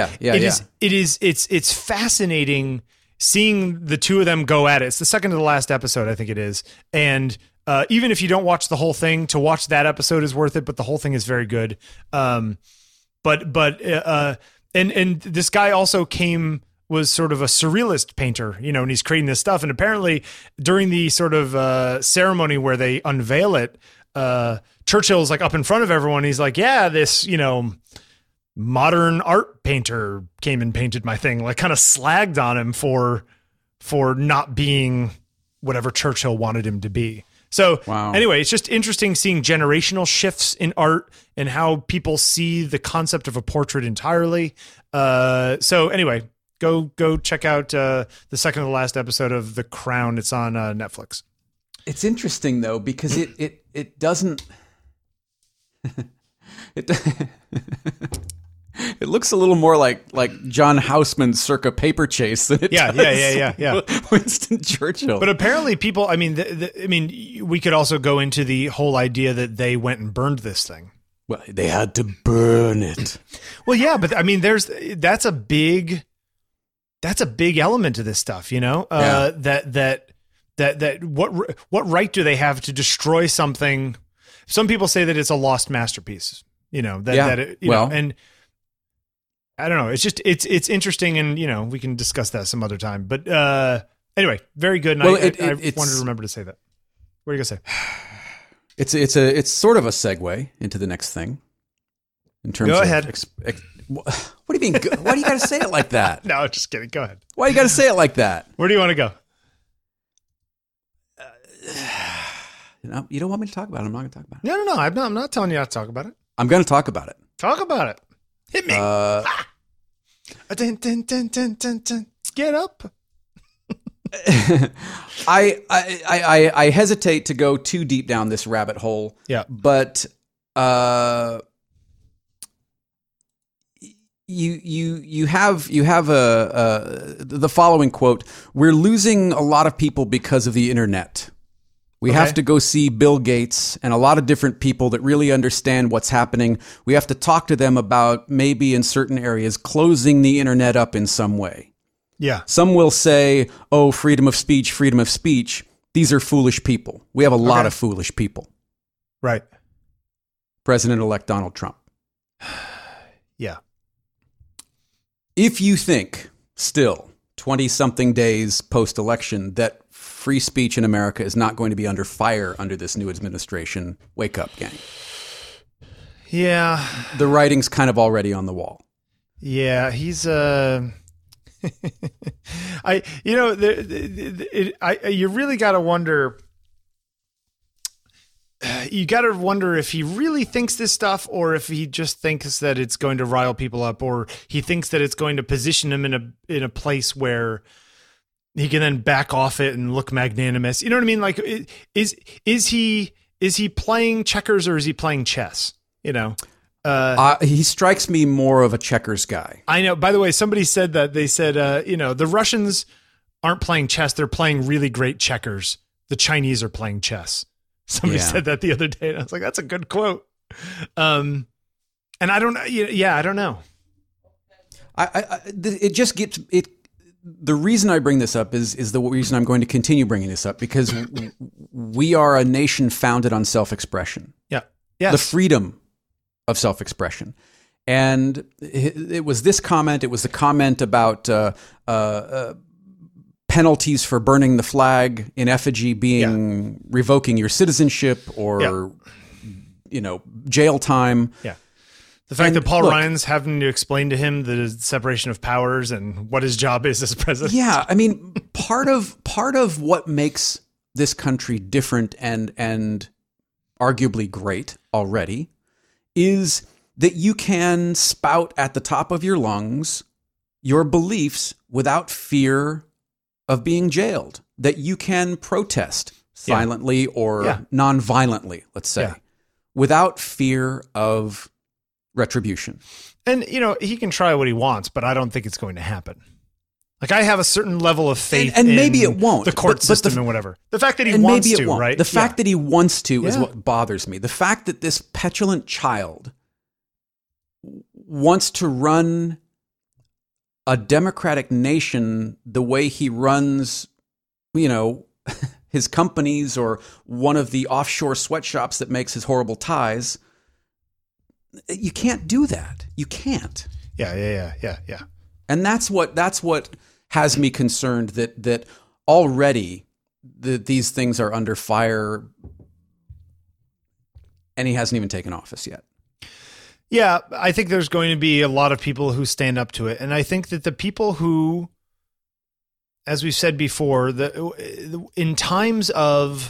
it's fascinating seeing the two of them go at it. It's the second to the last episode, I think it is. And even if you don't watch the whole thing, to watch that episode is worth it, but the whole thing is very good. And this guy also was sort of a surrealist painter, and he's creating this stuff. And apparently during the sort of ceremony where they unveil it, Churchill's like up in front of everyone. He's like, yeah, this, modern art painter came and painted my thing, like kind of slagged on him for not being whatever Churchill wanted him to be. So anyway, it's just interesting seeing generational shifts in art and how people see the concept of a portrait entirely. So anyway, go check out the second to the last episode of The Crown. It's on Netflix. It's interesting though, because it doesn't it It looks a little more like John Houseman circa Paper Chase than it does yeah. Winston Churchill. But apparently people, I mean, we could also go into the whole idea that they went and burned this thing. Well, they had to burn it. Well, yeah, but I mean, that's a big element to this stuff, you know. That what right do they have to destroy something? Some people say that it's a lost masterpiece, you know. And I don't know. It's just it's interesting, and you know, we can discuss that some other time. But anyway, very good. And I wanted to remember to say that. What are you gonna say? It's sort of a segue into the next thing. In terms Go of ahead. What do you mean? Why do you got to say it like that? No, just kidding. Go ahead. Why you got to say it like that? Where do you want to go? You don't want me to talk about it. I'm not going to talk about it. No. I'm not telling you how to talk about it. I'm going to talk about it. Talk about it. Hit me. Get up. I hesitate to go too deep down this rabbit hole. Yeah. But you have the following quote: "We're losing a lot of people because of the internet. We have to go see Bill Gates and a lot of different people that really understand what's happening. We have to talk to them about maybe in certain areas closing the internet up in some way." Yeah. Some will say, "Oh, freedom of speech, freedom of speech." These are foolish people. We have a lot of foolish people. Right. President-elect Donald Trump. Yeah. If you think still 20-something days post-election that free speech in America is not going to be under fire under this new administration, wake up, gang. Yeah. The writing's kind of already on the wall. Yeah, he's you really got to wonder. You got to wonder if he really thinks this stuff, or if he just thinks that it's going to rile people up, or he thinks that it's going to position him in a place where he can then back off it and look magnanimous. You know what I mean? Like, is he playing checkers or is he playing chess? You know. He strikes me more of a checkers guy. I know. By the way, somebody said that. They said, the Russians aren't playing chess. They're playing really great checkers. The Chinese are playing chess. Somebody said that the other day. And I was like, that's a good quote. And I don't know. Yeah, I don't know. It just gets it. The reason I bring this up is the reason I'm going to continue bringing this up, because we are a nation founded on self-expression. Yeah. Yes. The freedom of self-expression. And it was this comment. It was the comment about penalties for burning the flag in effigy being revoking your citizenship or, jail time. Yeah. The fact that Paul Ryan's having to explain to him the separation of powers and what his job is as president. Yeah. I mean, part of what makes this country different and arguably great already is that you can spout at the top of your lungs your beliefs without fear of being jailed, that you can protest silently or non-violently, let's say, without fear of retribution. And, he can try what he wants, but I don't think it's going to happen. Like, I have a certain level of faith and maybe it won't. The court system and whatever. The fact that he wants to, right? The fact that he wants to is what bothers me. The fact that this petulant child wants to run a democratic nation the way he runs, his companies or one of the offshore sweatshops that makes his horrible ties. You can't do that. You can't. Yeah. And that's what has me concerned that already these things are under fire, and he hasn't even taken office yet. Yeah, I think there's going to be a lot of people who stand up to it. And I think that the people who, as we've said before, in times of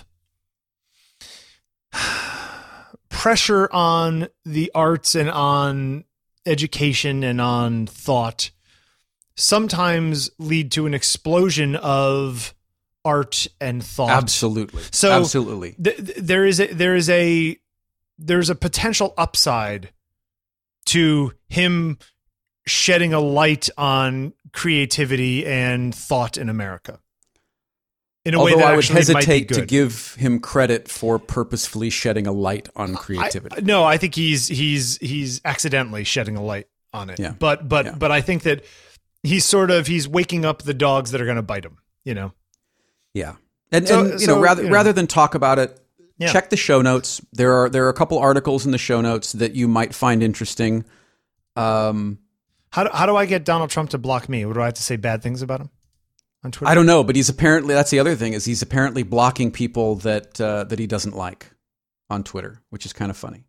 pressure on the arts and on education and on thought, sometimes lead to an explosion of art and thought. Absolutely. So absolutely. There's a potential upside to him shedding a light on creativity and thought in America. In a way that I would actually might be hesitate good. to give him credit for purposefully shedding a light on creativity. No, I think he's accidentally shedding a light on it. Yeah. But I think that he's waking up the dogs that are going to bite him, you know? Yeah. And rather than talk about it, check the show notes. There are a couple articles in the show notes that you might find interesting. How do I get Donald Trump to block me? What do I have to say bad things about him on Twitter? I don't know, but that's the other thing, is he's apparently blocking people that he doesn't like on Twitter, which is kind of funny.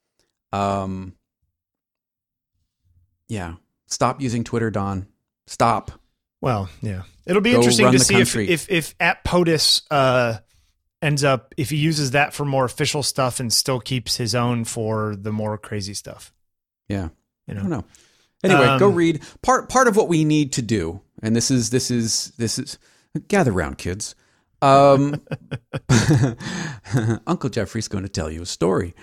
Yeah. Stop using Twitter, Don. Stop. Well, yeah. It'll be interesting to see if at POTUS ends up, if he uses that for more official stuff and still keeps his own for the more crazy stuff. Yeah. You know? I don't know. Anyway, go read. Part of what we need to do, and this is gather round, kids. Uncle Jeffrey's going to tell you a story.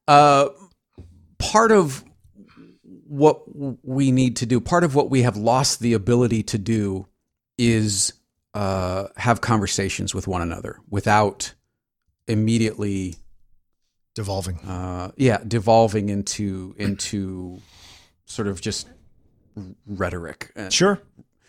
Part of what we need to do, part of what we have lost the ability to do, is have conversations with one another without immediately devolving. Devolving into sort of just rhetoric. Sure.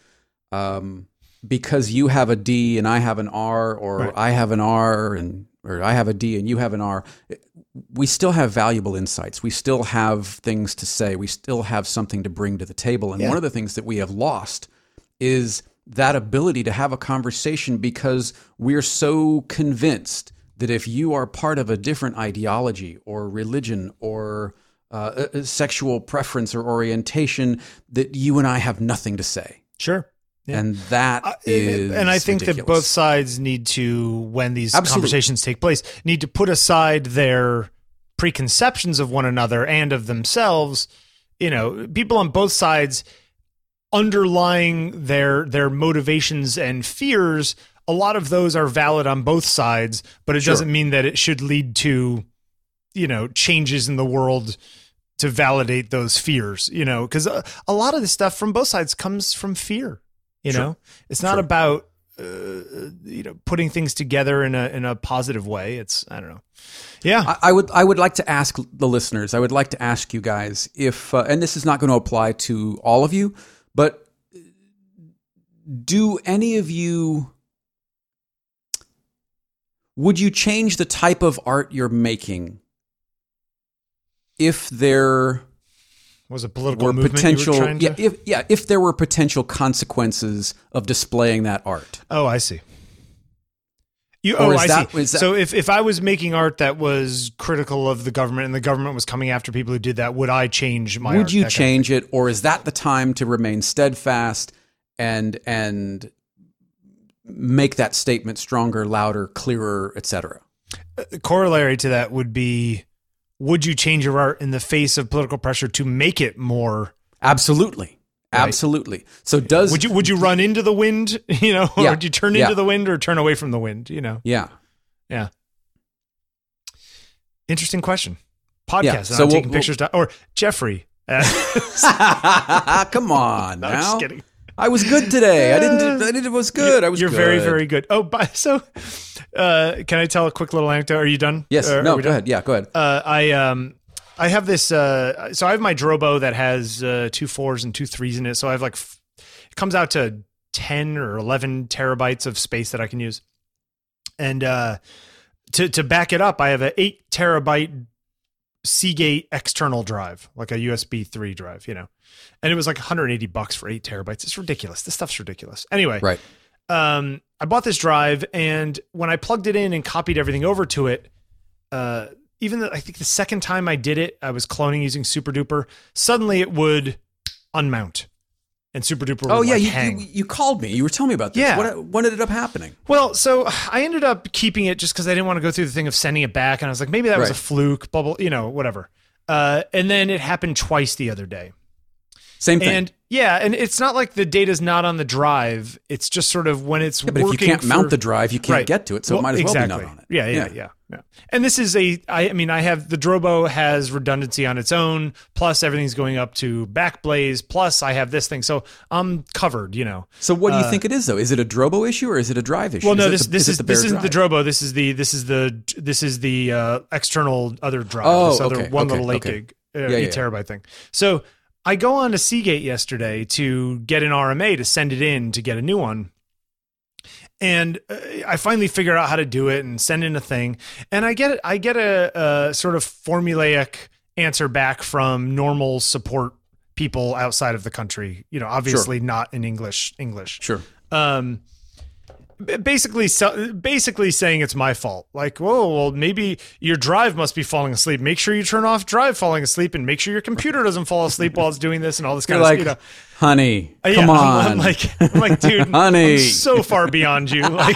Because you have a D and I have an R, or right. I have an R or I have a D and you have an R, we still have valuable insights. We still have things to say. We still have something to bring to the table. And one of the things that we have lost is that ability to have a conversation, because we're so convinced that if you are part of a different ideology or religion or sexual preference or orientation, that you and I have nothing to say. Sure. Yeah. And that is and I think ridiculous. that both sides need to, when these conversations take place, need to put aside their preconceptions of one another and of themselves. You know, people on both sides, underlying their motivations and fears, a lot of those are valid on both sides, but it doesn't mean that it should lead to, you know, changes in the world to validate those fears, you know, because a lot of this stuff from both sides comes from fear. You know, it's not about, putting things together in a positive way. It's, I don't know. Yeah. I would like to ask the listeners, I would like to ask you guys if, and this is not going to apply to all of you, but do any of you, would you change the type of art you're making if there was a political movement you were trying to... if there were potential consequences of displaying that art? Oh, I see. I see. So if I was making art that was critical of the government and the government was coming after people who did that, would I change my art? Would you change it, or is that the time to remain steadfast and make that statement stronger, louder, clearer, etc.? Corollary to that would be, would you change your art in the face of political pressure to make it more? Absolutely. Right. Absolutely. So would you run into the wind, you know, or would you turn into the wind or turn away from the wind, you know? Yeah. Yeah. Interesting question. Podcast. So taking pictures or Jeffrey. Come on now. I'm just kidding. I was good today. It was good. You're very, very good. Oh, can I tell a quick little anecdote? Are you done? Yes. Go ahead. Yeah, go ahead. I have this, so I have my Drobo that has 2 4s and 2 3s in it. So I have it comes out to 10 or 11 terabytes of space that I can use. And to back it up, I have an 8 terabyte Seagate external drive, like a USB 3 drive, you know, and it was like $180 for 8 terabytes. It's ridiculous. This stuff's ridiculous. Anyway, right. I bought this drive, and when I plugged it in and copied everything over to it, I think the second time I did it, I was cloning using SuperDuper. Suddenly it would unmount, and SuperDuper would hang. You called me. You were telling me about this. Yeah. What ended up happening? Well, so I ended up keeping it just because I didn't want to go through the thing of sending it back, and I was like, maybe that was a fluke, bubble, you know, whatever. And then it happened twice the other day. Same thing. And and it's not like the data's not on the drive. It's just sort of when it's but working. if you can't mount the drive, you can't get to it. So it might as well be not on it. Yeah. And this is I have the Drobo has redundancy on its own. Plus everything's going up to Backblaze. Plus I have this thing, so I'm covered. So what do you think it is though? Is it a Drobo issue or is it a drive issue? Well, no, this isn't the Drobo. This is the external other drive. This other little 8 gig 8 terabyte thing. So I go on to Seagate yesterday to get an RMA to send it in to get a new one. And I finally figure out how to do it and send in a thing. And I get a sort of formulaic answer back from normal support people outside of the country. Obviously not in English. Sure. Basically saying it's my fault. Like, whoa, well, maybe your drive must be falling asleep. Make sure you turn off drive falling asleep, and make sure your computer doesn't fall asleep while it's doing this, and all this kind of stuff. Honey, come on. I'm like, dude, honey, I'm so far beyond you. Like,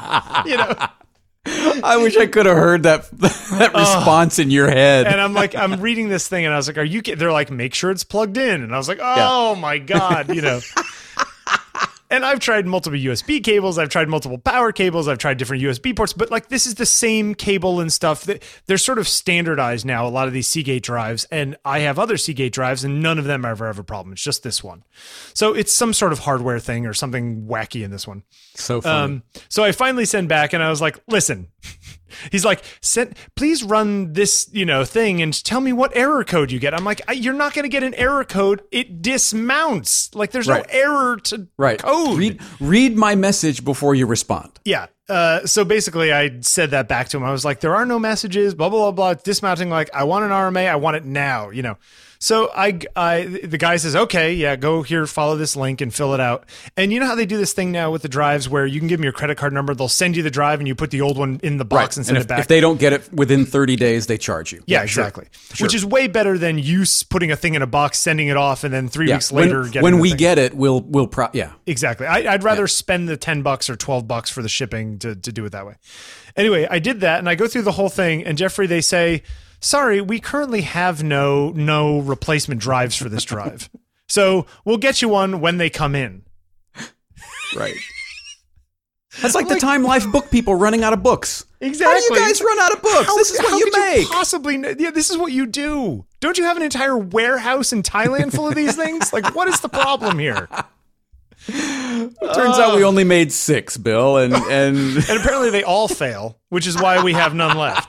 I wish I could have heard that response in your head. And I'm reading this thing, and I was like, "Are you?" They're like, "Make sure it's plugged in," and I was like, "Oh my god," And I've tried multiple USB cables. I've tried multiple power cables. I've tried different USB ports. But this is the same cable and stuff. That they're sort of standardized now, a lot of these Seagate drives. And I have other Seagate drives, and none of them ever have a problem. It's just this one. So it's some sort of hardware thing or something wacky in this one. So funny. So I finally send back, and I was like, listen. He's like, please run this, thing and tell me what error code you get. I'm like, you're not going to get an error code. It dismounts. Like there's no error to code. Read my message before you respond. Yeah. So basically I said that back to him. I was like, there are no messages, blah, blah, blah, blah. It's dismounting. Like, I want an RMA. I want it now, So the guy says, okay, yeah, go here, follow this link and fill it out. And you know how they do this thing now with the drives where you can give them your credit card number. They'll send you the drive and you put the old one in the box and send it back. If they don't get it within 30 days, they charge you. Yeah, exactly. Sure. Which is way better than you putting a thing in a box, sending it off, and then 3 weeks later getting when the we thing. get it, we'll Exactly. I'd rather spend the $10 or $12 for the shipping to do it that way. Anyway, I did that and I go through the whole thing, and Jeffrey, they say, sorry, we currently have no replacement drives for this drive. So we'll get you one when they come in. Right. That's like the Time Life book people running out of books. Exactly. How do you guys run out of books? This is what you make. This is what you do. Don't you have an entire warehouse in Thailand full of these things? Like, what is the problem here? Turns out we only made 6, Bill, and apparently they all fail, which is why we have none left.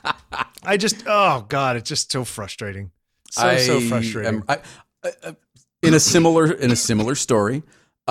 It's just so frustrating. So frustrating. In a similar story,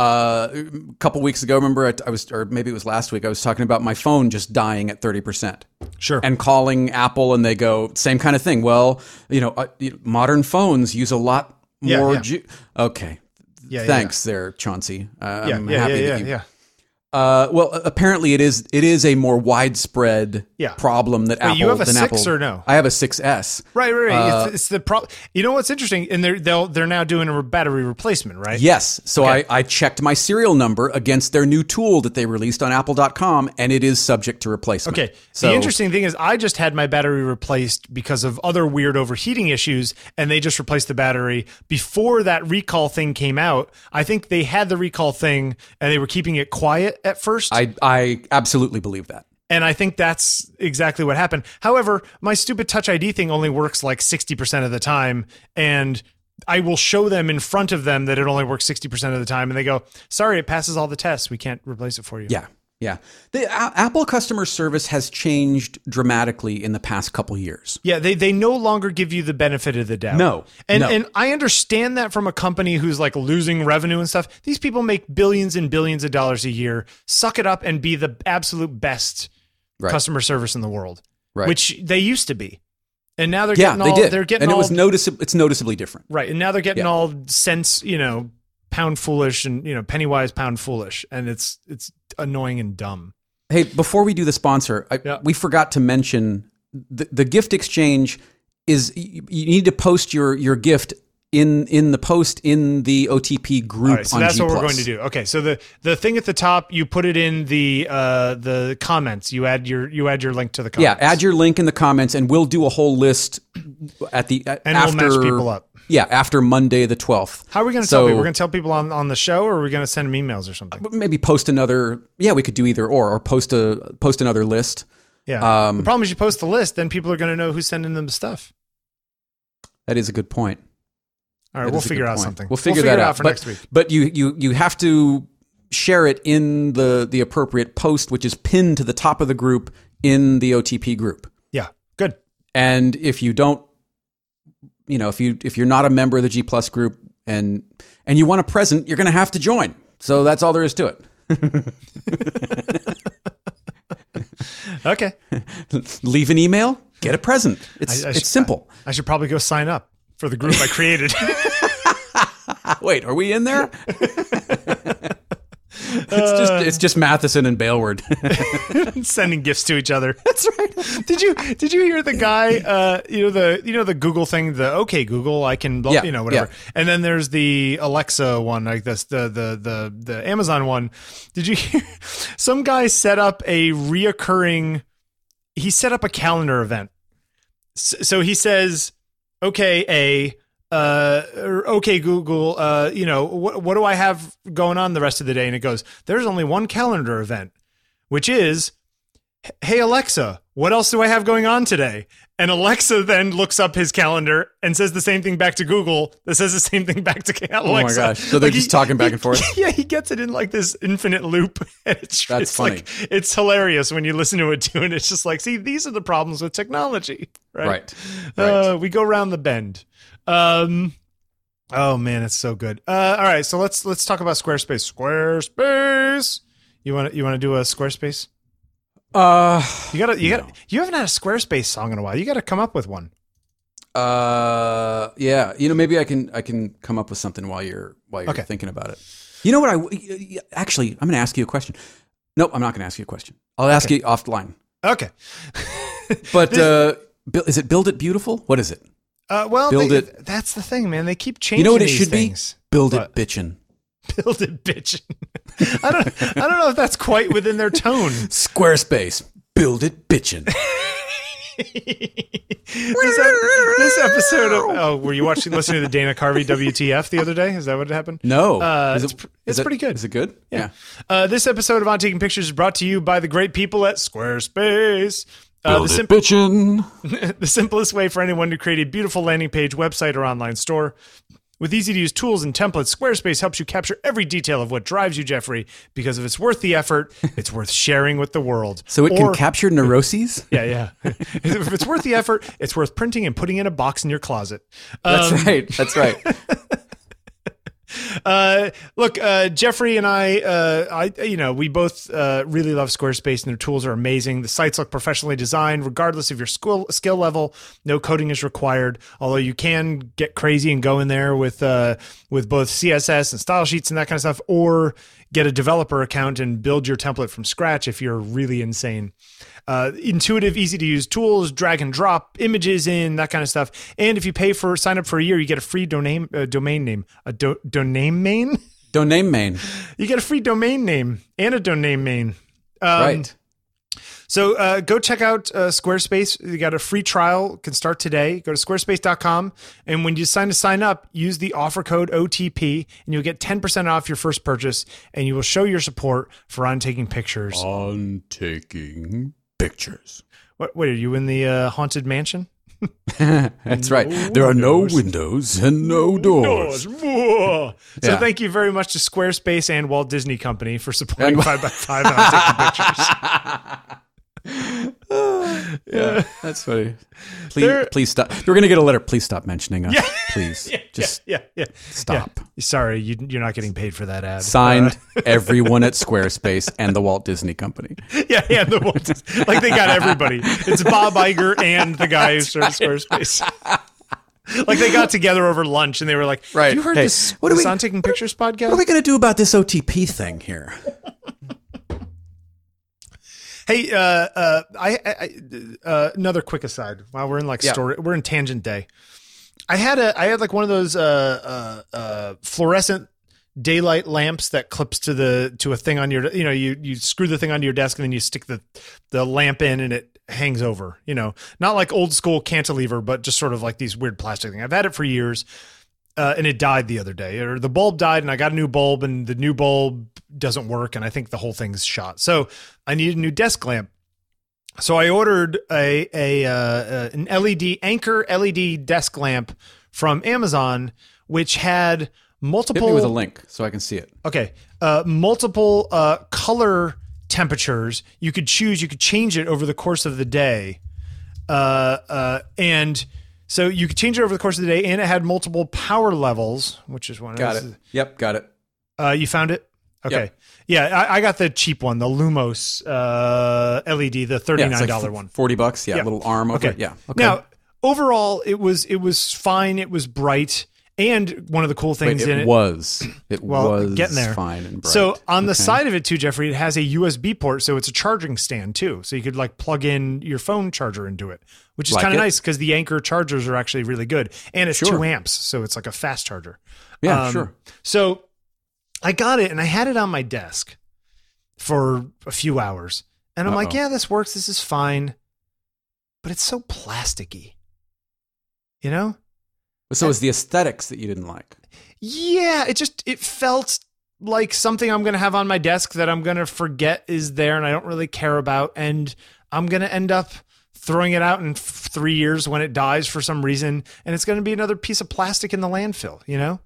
a couple weeks ago, remember or maybe it was last week, I was talking about my phone just dying at 30%. Sure. And calling Apple, and they go, same kind of thing. Well, modern phones use a lot more. Okay. Yeah, thanks there, Chauncey. I'm happy that you. Well, apparently it is a more widespread problem that Apple. You have a than 6 Apple, or no? I have a 6S. Right. It's the problem. You know what's interesting? And they're now doing a battery replacement, right? Yes. So I checked my serial number against their new tool that they released on Apple.com, and it is subject to replacement. Okay. So the interesting thing is, I just had my battery replaced because of other weird overheating issues, and they just replaced the battery before that recall thing came out. I think they had the recall thing, and they were keeping it quiet at first. I absolutely believe that. And I think that's exactly what happened. However, my stupid Touch ID thing only works like 60% of the time. And I will show them in front of them that it only works 60% of the time. And they go, sorry, it passes all the tests. We can't replace it for you. Yeah. Yeah. The Apple customer service has changed dramatically in the past couple years. Yeah, they no longer give you the benefit of the doubt. No. And I understand that from a company who's like losing revenue and stuff. These people make billions and billions of dollars a year. Suck it up and be the absolute best customer service in the world. Right. Which they used to be. And now they're getting all they're getting and all it's noticeably different. Right. And now they're getting all cents, pound foolish and penny-wise, pound foolish, and it's annoying and dumb. Hey, before we do the sponsor, we forgot to mention the gift exchange is you need to post your gift in the post in the OTP group. All right, so that's G+. what we're going to do. Okay, so the thing at the top, you put it in the comments. You add your link to the comments. Yeah, add your link in the comments, and we'll do a whole list we'll match people up. Yeah, after Monday the 12th. How are we going to tell people? We're going to tell people on the show, or are we going to send them emails or something? Maybe post another. Yeah, we could do either or post another list. Yeah. The problem is you post the list, then people are going to know who's sending them the stuff. That is a good point. All right, we'll figure out something. We'll figure that out for next week. But you have to share it in the appropriate post, which is pinned to the top of the group in the OTP group. Yeah, good. And if you don't, if you're not a member of the G Plus group and you want a present, you're going to have to join. So that's all there is to it. Okay. Leave an email, get a present. It's simple. I should probably go sign up for the group I created. Wait, are we in there? It's just Matheson and Bailward sending gifts to each other. That's right. Did you hear the guy? The Google thing. The OK Google. I can whatever. Yeah. And then there's the Alexa one, like this. The Amazon one. Did you hear? Some guy set up a reoccurring. He set up a calendar event. So he says, "Okay, okay, Google, what do I have going on the rest of the day?" And it goes, "There's only one calendar event, which is, hey, Alexa, what else do I have going on today?" And Alexa then looks up his calendar and says the same thing back to Google that says the same thing back to Alexa. Oh my gosh. So they're just talking back and forth? Yeah, he gets it in like this infinite loop. And it's funny. Like, it's hilarious when you listen to it too. And it's just like, see, these are the problems with technology, right? Right. We go around the bend. Oh man, it's so good. All right, so let's talk about Squarespace. Squarespace. You want to do a Squarespace? You haven't had a Squarespace song in a while. You got to come up with one. Yeah. Maybe I can come up with something while you're okay. Thinking about it. You know what? Actually, I'm going to ask you a question. Nope, I'm not going to ask you a question. I'll ask you offline. Okay. But is it Build It Beautiful? What is it? That's the thing, man. They keep changing. You know what it should things. Be? Build It Bitchin'. Build It Bitchin'. I don't know if that's quite within their tone. Squarespace. Build It Bitchin'. This episode of were you listening to the Dana Carvey WTF the other day? Is that what happened? No. It's pretty good. Is it good? Yeah. This episode of On Taking Pictures is brought to you by the great people at Squarespace. The simplest way for anyone to create a beautiful landing page, website, or online store. With easy-to-use tools and templates, Squarespace helps you capture every detail of what drives you, Jeffrey, because if it's worth the effort, it's worth sharing with the world. So it can capture neuroses? Yeah. If it's worth the effort, it's worth printing and putting in a box in your closet. That's right. Look, Jeffrey and I, we both really love Squarespace, and their tools are amazing. The sites look professionally designed, regardless of your skill level. No coding is required, although you can get crazy and go in there with both CSS and style sheets and that kind of stuff, or get a developer account and build your template from scratch if you're really insane. Intuitive, easy to use tools, drag and drop images in, that kind of stuff. And if you sign up for a year, you get a free domain name. Domain main? Domain main. You get a free domain name and a domain main. Right. So go check out Squarespace. You got a free trial. Can start today. Go to squarespace.com. And when you sign up, use the offer code OTP, and you'll get 10% off your first purchase. And you will show your support for On Taking Pictures. On Taking Pictures. What are you in the haunted mansion? That's right. There are no windows and no doors. So thank you very much to Squarespace and Walt Disney Company for supporting 5x5 and On Taking Pictures. Yeah, that's funny. Please stop. We're going to get a letter. Please stop mentioning us. Please. Stop. Yeah. Sorry, you're not getting paid for that ad. Signed, everyone at Squarespace and the Walt Disney Company. Yeah, the Walt Disney. Like, they got everybody. It's Bob Iger and the guy who started Squarespace. Like, they got together over lunch and they were like, right. You heard this On Taking Pictures podcast? What are we going to do about this OTP thing here? Hey, another quick aside. While we're in we're in tangent day. I had like one of those fluorescent daylight lamps that clips to a thing on your, you screw the thing onto your desk and then you stick the lamp in and it hangs over, not like old school cantilever, but just sort of like these weird plastic things. I've had it for years. And it died the other day, or the bulb died and I got a new bulb and the new bulb doesn't work. And I think the whole thing's shot. So I needed a new desk lamp. So I ordered an LED Anker LED desk lamp from Amazon, which had multiple. Hit me with a link so I can see it. Okay. Multiple color temperatures. You could choose, you could change it over the course of the day. And so you could change it over the course of the day, and it had multiple power levels, which is one. Got it. Yep, got it. You found it? Okay. Yep. Yeah, I got the cheap one, the Lumos LED, the $39 one. $40. Yeah, Yeah. a little arm over it. Yeah. Okay. Now, overall, it was fine. It was bright, and one of the cool things in it was getting there. Fine and bright. So on the side of it too, Jeffrey, it has a USB port, so it's a charging stand too. So you could like plug in your phone charger into it, which is Like kind of it. nice because the Anker chargers are actually really good, and it's Sure. 2 amps, so it's like a fast charger. Yeah, sure. So I got it, and I had it on my desk for a few hours, and I'm like, yeah, this works. This is fine, but it's so plasticky, So it was the aesthetics that you didn't like. Yeah, it felt like something I'm going to have on my desk that I'm going to forget is there and I don't really care about. And I'm going to end up throwing it out in 3 years when it dies for some reason. And it's going to be another piece of plastic in the landfill,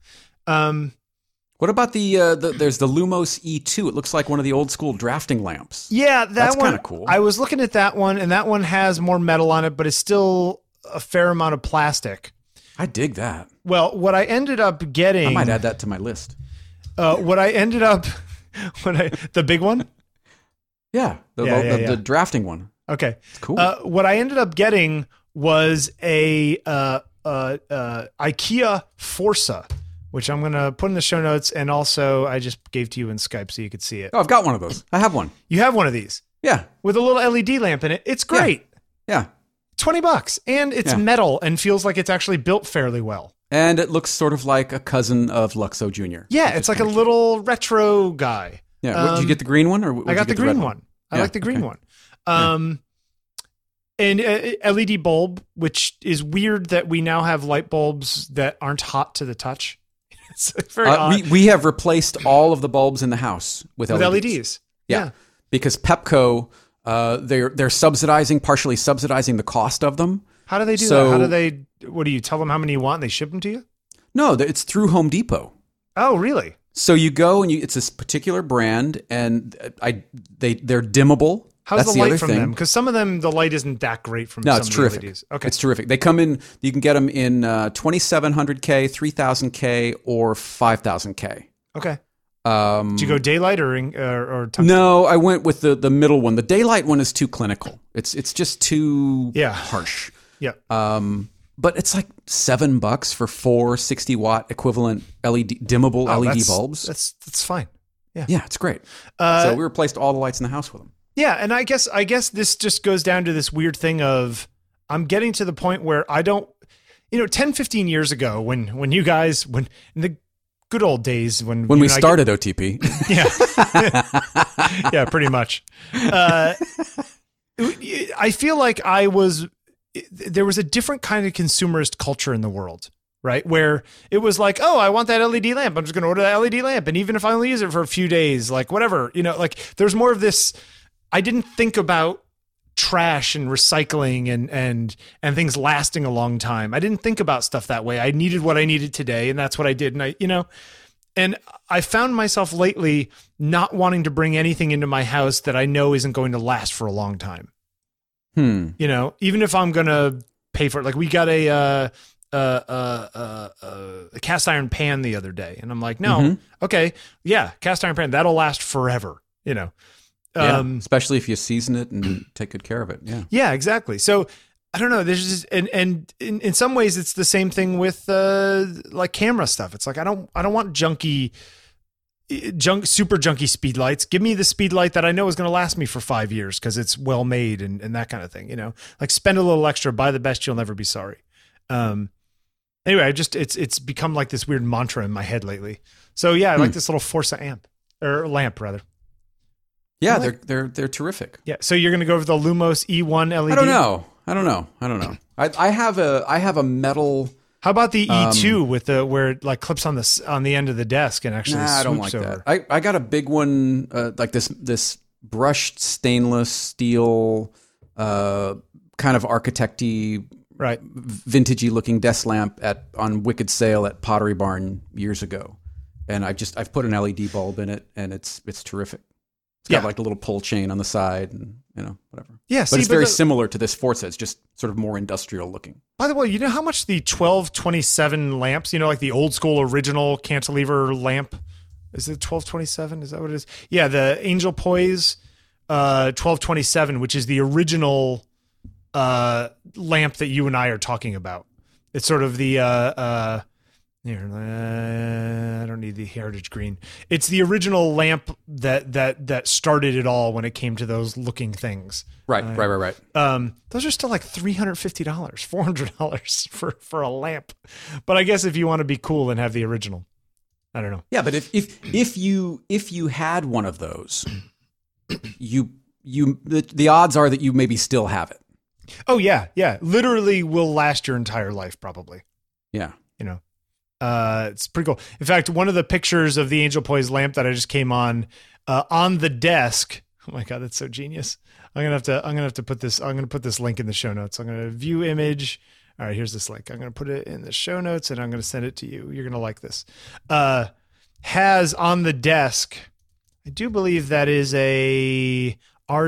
What about there's the Lumos E2? It looks like one of the old school drafting lamps. Yeah, That's one kinda cool. I was looking at that one, and that one has more metal on it, but it's still a fair amount of plastic. I dig that. Well, what I ended up getting, I might add that to my list. what I ended up, the big one. Yeah, the drafting one. Okay, It's cool. What I ended up getting was a IKEA Forza, which I'm going to put in the show notes, and also I just gave to you in Skype so you could see it. I've got one of those. I have one. You have one of these Yeah, with a little LED lamp in it. It's great. yeah. $20, and it's Yeah. metal and feels like it's actually built fairly well. And it looks sort of like a cousin of Luxo Jr. Yeah, it's like a little retro guy. Yeah. Did you get the green one, or I got the green one. I Yeah, like the green okay. one. And LED bulb, which is weird that we now have light bulbs that aren't hot to the touch. It's very odd. We have replaced all of the bulbs in the house with LEDs. Yeah. Because Pepco, they're partially subsidizing the cost of them. How do they do So- that? What do you tell them how many you want and they ship them to you? No, it's through Home Depot. Oh, really? So you go and it's this particular brand, and they're dimmable. How's That's the the light other from thing. them? Because some of them, the light isn't that great from No, some it's of the terrific. LEDs. Okay. It's terrific. They come in. You can get them in 2700K, 3000K, or 5000K. Okay. Did you go daylight or tungsten? No, I went with the middle one. The daylight one is too clinical. It's just too harsh. Yeah. But it's like $7 for 4 60-watt equivalent dimmable LED bulbs. That's fine. Yeah, it's great. So we replaced all the lights in the house with them. Yeah, and I guess this just goes down to this weird thing of I'm getting to the point where I don't, 10, 15 years ago when you guys, in the good old days when we started OTP. Yeah. Yeah, pretty much. I feel like there was a different kind of consumerist culture in the world, right? Where it was like, oh, I want that LED lamp. I'm just going to order that LED lamp. And even if I only use it for a few days, like whatever, like there's more of this. I didn't think about trash and recycling and things lasting a long time. I didn't think about stuff that way. I needed what I needed today, and that's what I did. And I found myself lately not wanting to bring anything into my house that I know isn't going to last for a long time. Even if I'm going to pay for it. Like we got a cast iron pan the other day, and I'm like, no, okay, yeah, cast iron pan, that'll last forever, especially if you season it and take good care of it. Yeah. Yeah, exactly. So I don't know. There's just, and in some ways it's the same thing with like camera stuff. It's like I don't want super junky speed lights. Give me the speed light that I know is going to last me for 5 years because it's well made and that kind of thing. Like spend a little extra, buy the best, you'll never be sorry. Anyway, it's become like this weird mantra in my head lately. So yeah, I like this little Forza lamp rather. Yeah, they're terrific. Yeah. So you're going to go for the Lumos E1 LED? I don't know. I have a metal. How about the E2 with where it like clips on the end of the desk and actually swoops I don't like over? that. I got a big one, like this brushed stainless steel, kind of architect-y, Right. vintagey looking desk lamp on wicked sale at Pottery Barn years ago, and I've put an LED bulb in it, and it's terrific. It's got like a little pull chain on the side, and whatever. Yeah, but it's very similar to this Forza. It's just sort of more industrial looking. By the way, you know how much the 1227 lamps, like the old school original cantilever lamp, is it 1227? Is that what it is? Yeah, the Angel Poise 1227, which is the original lamp that you and I are talking about. It's sort of the here, I don't need the Heritage Green. It's the original lamp that started it all when it came to those looking things. Right. Those are still like $350, $400 for a lamp. But I guess if you want to be cool and have the original, I don't know. Yeah, but if you had one of those, the odds are that you maybe still have it. Oh yeah. Literally will last your entire life probably. Yeah. It's pretty cool. In fact, one of the pictures of the Angel Poise lamp that I just came on the desk. Oh my God, that's so genius. I'm gonna have to put this. I'm gonna put this link in the show notes. I'm gonna view image. All right, here's this link. I'm gonna put it in the show notes and I'm gonna send it to you. You're gonna like this. Has on the desk. I do believe that is a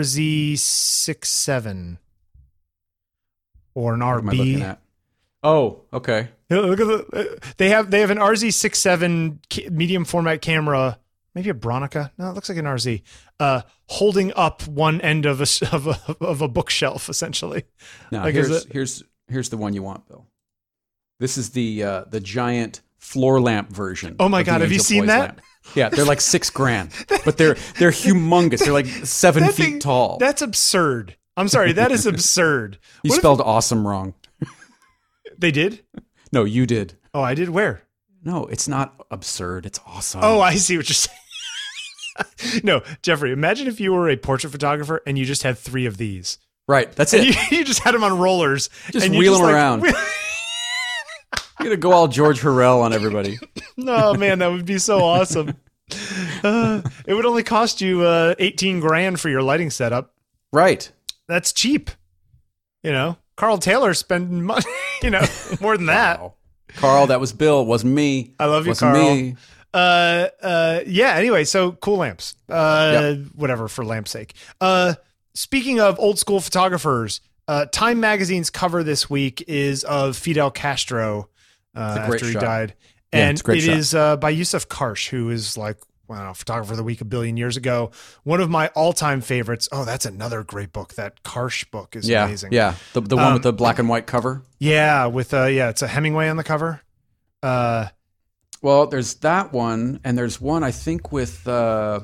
RZ67 or an RB. What am I looking at? Oh, okay. Look at they have an RZ67 medium format camera, maybe a Bronica. No, it looks like an RZ. Holding up one end of a bookshelf, essentially. Now here's the one you want, Bill. This is the giant floor lamp version. Oh my God, have you seen that? Lamp. Yeah, they're like $6,000, but they're humongous. They're like 7 feet tall. That's absurd. I'm sorry, that is absurd. You spelled awesome wrong. They did? No, you did. Oh, I did? Where? No, it's not absurd. It's awesome. Oh, I see what you're saying. No, Jeffrey, imagine if you were a portrait photographer and you just had 3 of these. Right, that's it. You just had them on rollers. Just wheel them around. You're going to go all George Harrell on everybody. No, man, that would be so awesome. It would only cost you $18,000 for your lighting setup. Right. That's cheap. Carl Taylor spending money, more than that. Wow. Carl, that was Bill. It wasn't me. I love you, wasn't Carl. Me. Yeah, anyway, so cool lamps. Whatever, for lamp's sake. Speaking of old school photographers, Time Magazine's cover this week is of Fidel Castro after he died. And it is by Yusuf Karsh, who is like, photographer of the week a billion years ago. One of my all-time favorites. Oh, that's another great book. That Karsh book is amazing. Yeah, the one with the black and white cover. Yeah, it's a Hemingway on the cover. Well, there's that one, and there's one I think with it's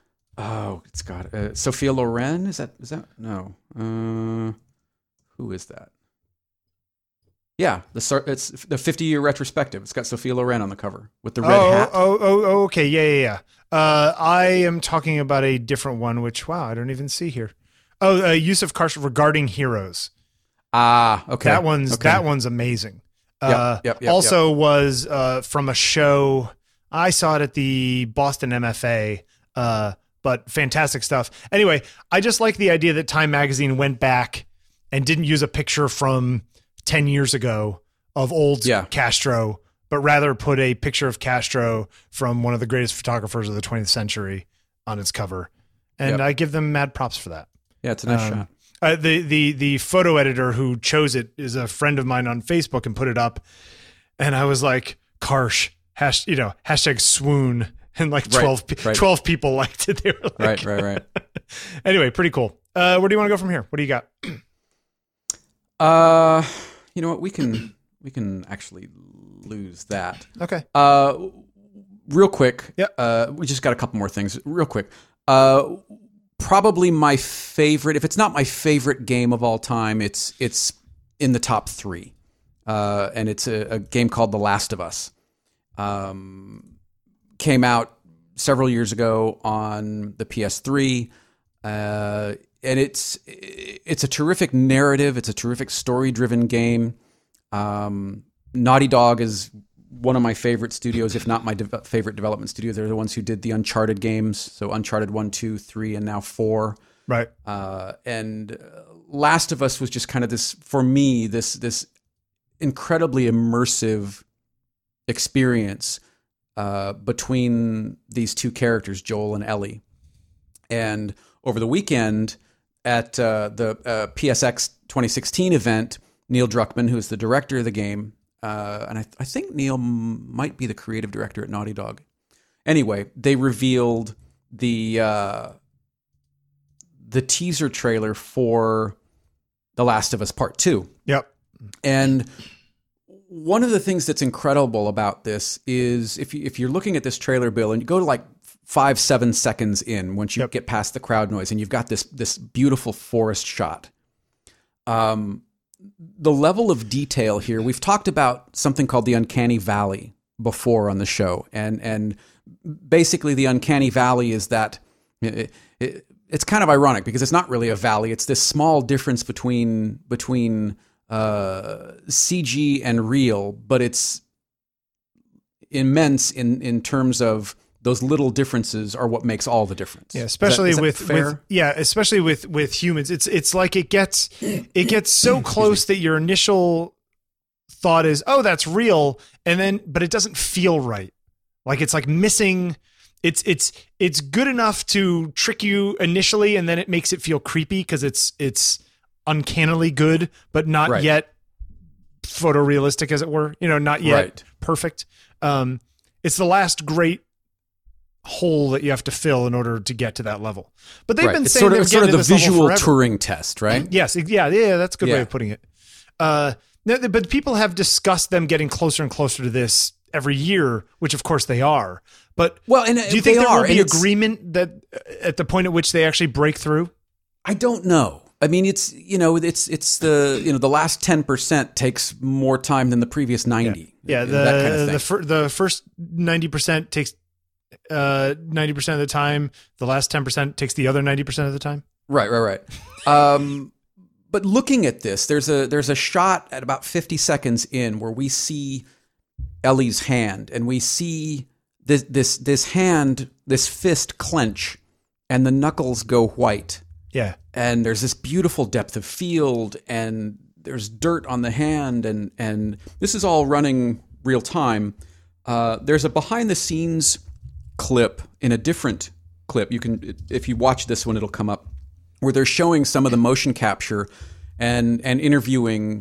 got Sophia Loren. Is that no? Who is that? Yeah, it's the 50-year retrospective. It's got Sophia Loren on the cover with the red hat. Oh, okay, yeah. I am talking about a different one, which I don't even see here. Oh, Yusuf Karsh Regarding Heroes. Okay. That one's amazing. Yep, was from a show. I saw it at the Boston MFA. But fantastic stuff. Anyway, I just like the idea that Time Magazine went back and didn't use a picture from 10 years ago of old Castro, but rather put a picture of Castro from one of the greatest photographers of the 20th century on its cover. And I give them mad props for that. Yeah, it's a nice shot. The photo editor who chose it is a friend of mine on Facebook and put it up. And I was like, Karsh, hashtag swoon. And like 12 people liked it. They were like, right. Anyway, pretty cool. Where do you want to go from here? What do you got? You know what? We can actually lose that. Okay. Real quick. Yeah. We just got a couple more things. Real quick. Probably my favorite. If it's not my favorite game of all time, it's in the top 3. And it's a game called The Last of Us. Came out several years ago on the PS3. and it's a terrific narrative. It's a terrific story-driven game. Naughty Dog is one of my favorite studios, if not my favorite development studio. They're the ones who did the Uncharted games, so Uncharted 1, 2, 3, and now 4. Right. And Last of Us was just kind of this, for me, this incredibly immersive experience between these two characters, Joel and Ellie. And over the weekend at the PSX 2016 event, Neil Druckmann, who is the director of the game, and I think Neil might be the creative director at Naughty Dog. Anyway, they revealed the teaser trailer for The Last of Us Part 2. Yep. And one of the things that's incredible about this is if you're looking at this trailer, Bill, and you go to like 5-7 seconds in, once you get past the crowd noise, and you've got this beautiful forest shot. The level of detail here, we've talked about something called the Uncanny Valley before on the show. And basically the Uncanny Valley is that it's kind of ironic because it's not really a valley. It's this small difference between CG and real, but it's immense in terms of those little differences are what makes all the difference. Yeah, especially is that with fair? especially with humans. It's like it gets so close that your initial thought is, "Oh, that's real," but it doesn't feel right. Like it's like missing. It's good enough to trick you initially, and then it makes it feel creepy because it's uncannily good, but not yet photorealistic, as it were. Not yet perfect. It's the last great hole that you have to fill in order to get to that level. But they've been saying it's sort of the visual Turing test, right? Yes, yeah, that's a good way of putting it. But people have discussed them getting closer and closer to this every year, which of course they are. But do you think there will be agreement that at the point at which they actually break through? I don't know. I mean, it's the last 10% takes more time than the previous 90. Yeah, that kind of thing. The first 90% takes 90% of the time. The last 10% takes the other 90% of the time. Right. But looking at this, there's a shot at about 50 seconds in where we see Ellie's hand, and we see this hand, this fist clench, and the knuckles go white. Yeah. And there's this beautiful depth of field, and there's dirt on the hand, and this is all running real time. There's a behind the scenes clip in a different clip. You can, if you watch this one, it'll come up, where they're showing some of the motion capture and interviewing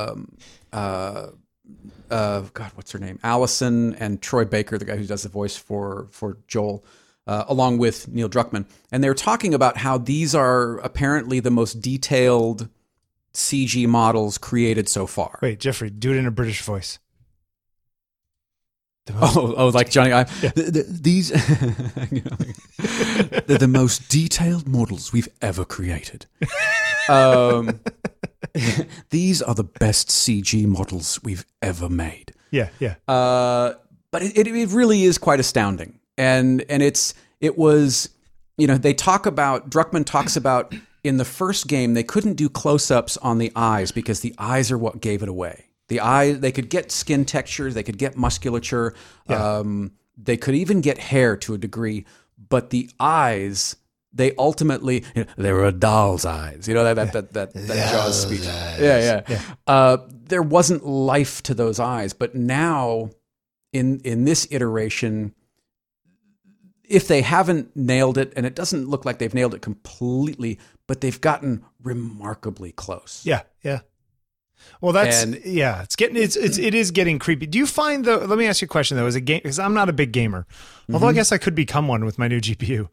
God, what's her name? Allison and Troy Baker, the guy who does the voice for Joel, along with Neil Druckmann. And they're talking about how these are apparently the most detailed CG models created so far. Wait, Jeffrey, do it in a British voice. Like Johnny. These they're the most detailed models we've ever created. These are the best CG models we've ever made. Yeah. But it really is quite astounding, and it was Druckmann talks about in the first game they couldn't do close-ups on the eyes because the eyes are what gave it away. The eye, they could get skin texture, they could get musculature, they could even get hair to a degree, but the eyes, they ultimately, they were a doll's eyes. That Jaws speech. Yeah. There wasn't life to those eyes, but now in this iteration, if they haven't nailed it, and it doesn't look like they've nailed it completely, but they've gotten remarkably close. Yeah. Well, it is getting creepy. Do you find though? Let me ask you a question though. As a game, because I'm not a big gamer, although I guess I could become one with my new GPU.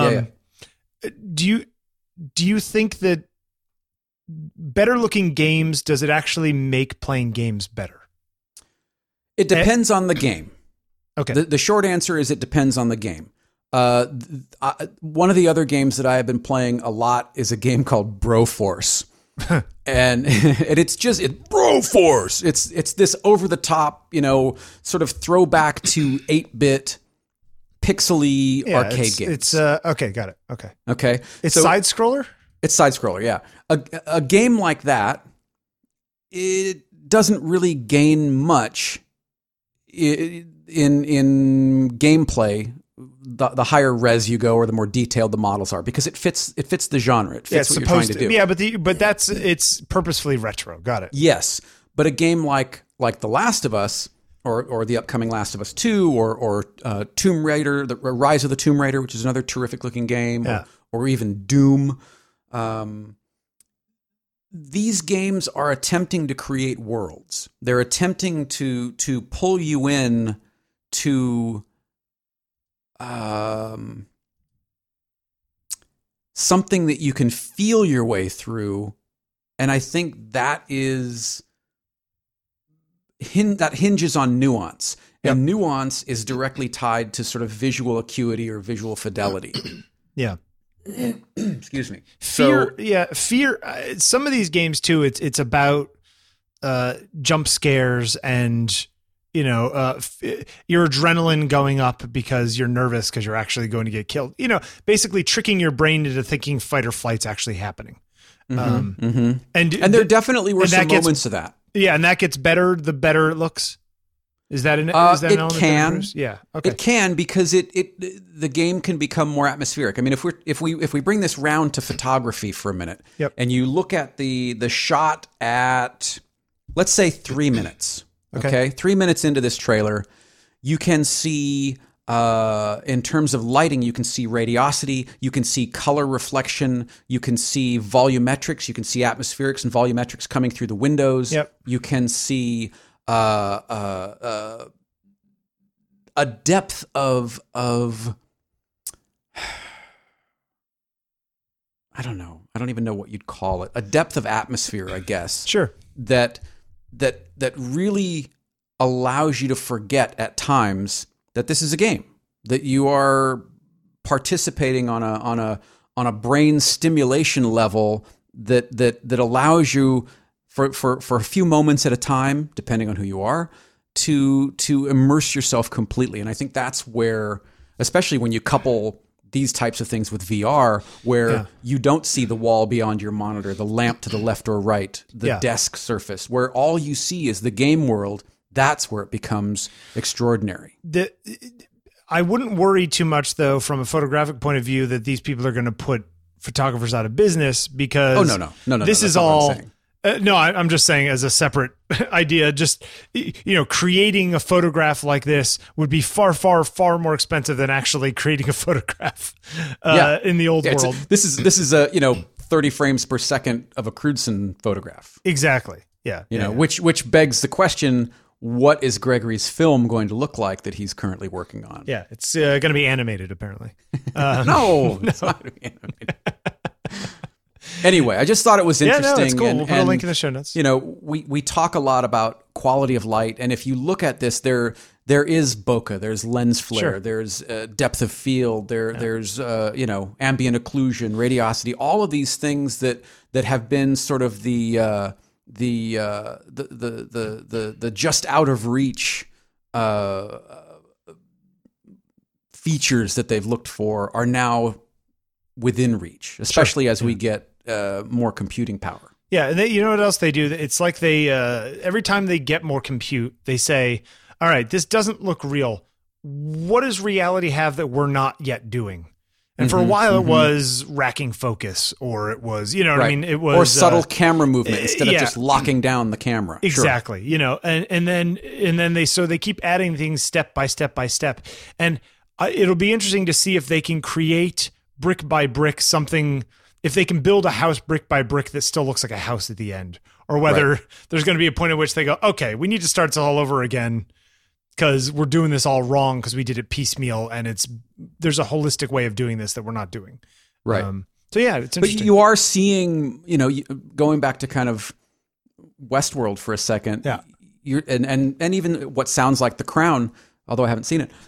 Do you think that better looking games, does it actually make playing games better? It depends on the game. Okay. The short answer is it depends on the game. One of the other games that I have been playing a lot is a game called Broforce. and it's Broforce. It's this over the top, sort of throwback to 8-bit pixely arcade games. It's okay, got it. Okay. Okay. It's side scroller? It's side scroller, yeah. A game like that, it doesn't really gain much in gameplay. The higher res you go, or the more detailed the models are, because it fits the genre. It fits what you're trying to do. Yeah, but it's purposefully retro. Got it. Yes, but a game like The Last of Us, or the upcoming Last of Us 2, or Tomb Raider, the Rise of the Tomb Raider, which is another terrific looking game, or even Doom. These games are attempting to create worlds. They're attempting to pull you in to something that you can feel your way through, and I think that hinges on nuance, and nuance is directly tied to sort of visual acuity or visual fidelity. Yeah. Excuse me. Fear. Some of these games too. It's about jump scares and your adrenaline going up because you're nervous because you're actually going to get killed. Basically tricking your brain into thinking fight or flight's actually happening. And there definitely were some moments of that. Yeah, and that gets better the better it looks. Is that an element? It can. Yeah. Okay. It can, because the game can become more atmospheric. I mean, if we bring this round to photography for a minute, and you look at the shot at, let's say, 3 minutes. Okay. 3 minutes into this trailer, you can see, in terms of lighting, you can see radiosity, you can see color reflection, you can see volumetrics, you can see atmospherics and volumetrics coming through the windows. Yep. You can see a depth of I don't know. I don't even know what you'd call it. A depth of atmosphere, I guess. Sure. That really allows you to forget at times that this is a game, that you are participating on a brain stimulation level that allows you for a few moments at a time, depending on who you are, to immerse yourself completely. And I think that's where, especially when you couple these types of things with VR, where you don't see the wall beyond your monitor, the lamp to the left or right, the desk surface, where all you see is the game world, that's where it becomes extraordinary. I wouldn't worry too much, though, from a photographic point of view, that these people are going to put photographers out of business, because no, this is all. No, I'm just saying, as a separate idea, just, creating a photograph like this would be far, far, far more expensive than actually creating a photograph in the old world. This is a 30 frames per second of a Crewdson photograph. Exactly. Yeah. Which begs the question, what is Gregory's film going to look like that he's currently working on? Yeah, it's going to be animated, apparently. No, it's not going to be animated. Anyway, I just thought it was interesting. Yeah, no, it's cool. We'll put a link in the show notes. We talk a lot about quality of light, and if you look at this, there is bokeh, there's lens flare, there's depth of field, there's ambient occlusion, radiosity, all of these things that have been sort of the just out of reach features that they've looked for are now within reach, especially as we get more computing power. Yeah, and you know what else they do? It's like they every time they get more compute, they say, "All right, this doesn't look real. What does reality have that we're not yet doing?" And for a while, it was racking focus, or it was, what I mean? It was, or subtle camera movement instead of just locking down the camera. Exactly. Sure. And then they keep adding things step by step by step, and it'll be interesting to see if they can create brick by brick something. If they can build a house brick by brick that still looks like a house at the end, or whether there's going to be a point at which they go, okay, we need to start this all over again because we're doing this all wrong because we did it piecemeal, and there's a holistic way of doing this that we're not doing. Right. So yeah, it's interesting. But you are seeing, going back to kind of Westworld for a second. Yeah. And even what sounds like The Crown, although I haven't seen it.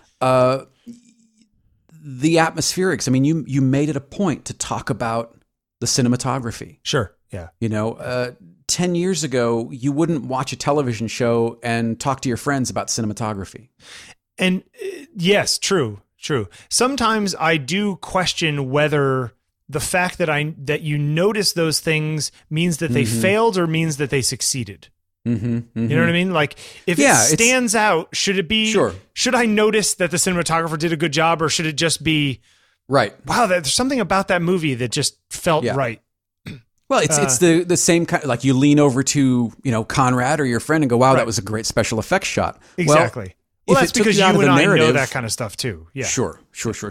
The atmospherics. I mean, you made it a point to talk about the cinematography. Sure. Yeah. 10 years ago, you wouldn't watch a television show and talk to your friends about cinematography. And yes, true. True. Sometimes I do question whether the fact that you notice those things means that they failed or means that they succeeded. You know what I mean? Like if it stands out, should it be, should I notice that the cinematographer did a good job, or should it just be, right? Wow, there's something about that movie that just felt right. Well, it's the same kind. Like you lean over to Conrad or your friend and go, "Wow, that was a great special effects shot." Exactly. Well, that's because you and I know that kind of stuff too. Yeah. Sure.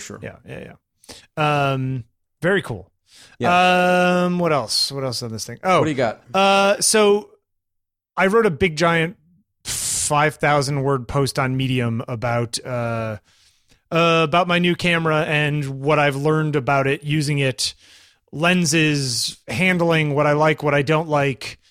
Yeah. Very cool. Yeah. What else? What else on this thing? Oh, what do you got? So I wrote a big giant 5,000 word post on Medium about my new camera and what I've learned about it, using it, lenses, handling, what I like, what I don't like,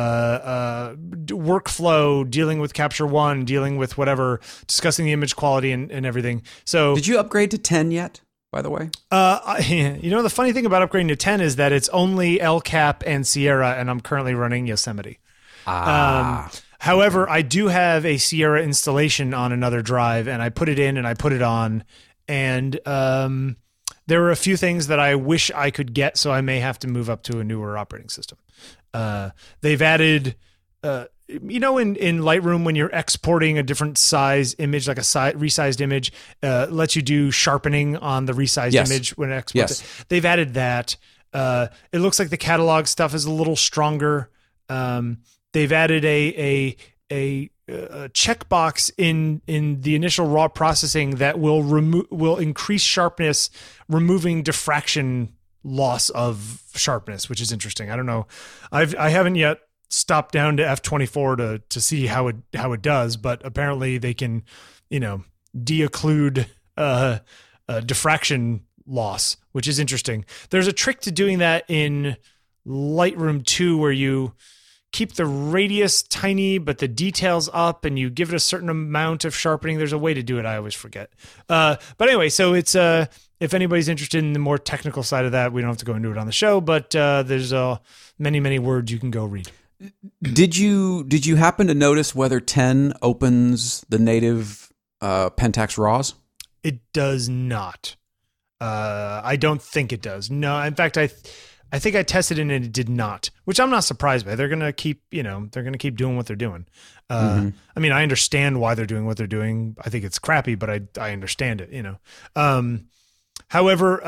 workflow, dealing with Capture One, dealing with whatever, discussing the image quality and everything. So did you upgrade to 10 yet, by the way? The funny thing about upgrading to 10 is that it's only El Cap and Sierra, and I'm currently running Yosemite. However, I do have a Sierra installation on another drive, and I put it in and I put it on, and there are a few things that I wish I could get, so I may have to move up to a newer operating system. They've added, in Lightroom, when you're exporting a different size image, like a resized image, lets you do sharpening on the resized image when it exports it. They've added that. It looks like the catalog stuff is a little stronger. They've added a checkbox in the initial raw processing that will increase sharpness, removing diffraction loss of sharpness, which is interesting. I don't know. I haven't yet stopped down to F24 to see how it does, but apparently they can, de-occlude diffraction loss, which is interesting. There's a trick to doing that in Lightroom 2 where you keep the radius tiny, but the details up, and you give it a certain amount of sharpening. There's a way to do it. I always forget. But anyway, so it's, if anybody's interested in the more technical side of that, we don't have to go into it on the show, but there's many, many words you can go read. Did you happen to notice whether 10 opens the native Pentax RAWs? It does not. I don't think it does. No, in fact, I think I tested it and it did not, which I'm not surprised by. They're going to keep, doing what they're doing. I mean, I understand why they're doing what they're doing. I think it's crappy, but I understand it, However,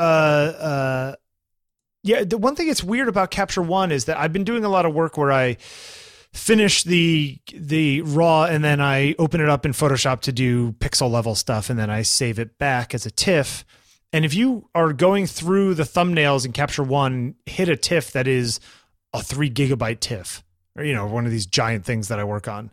the one thing that's weird about Capture One is that I've been doing a lot of work where I finish the raw and then I open it up in Photoshop to do pixel level stuff, and then I save it back as a TIFF. And if you are going through the thumbnails in Capture One, hit a TIFF that is a 3 gigabyte TIFF, or one of these giant things that I work on.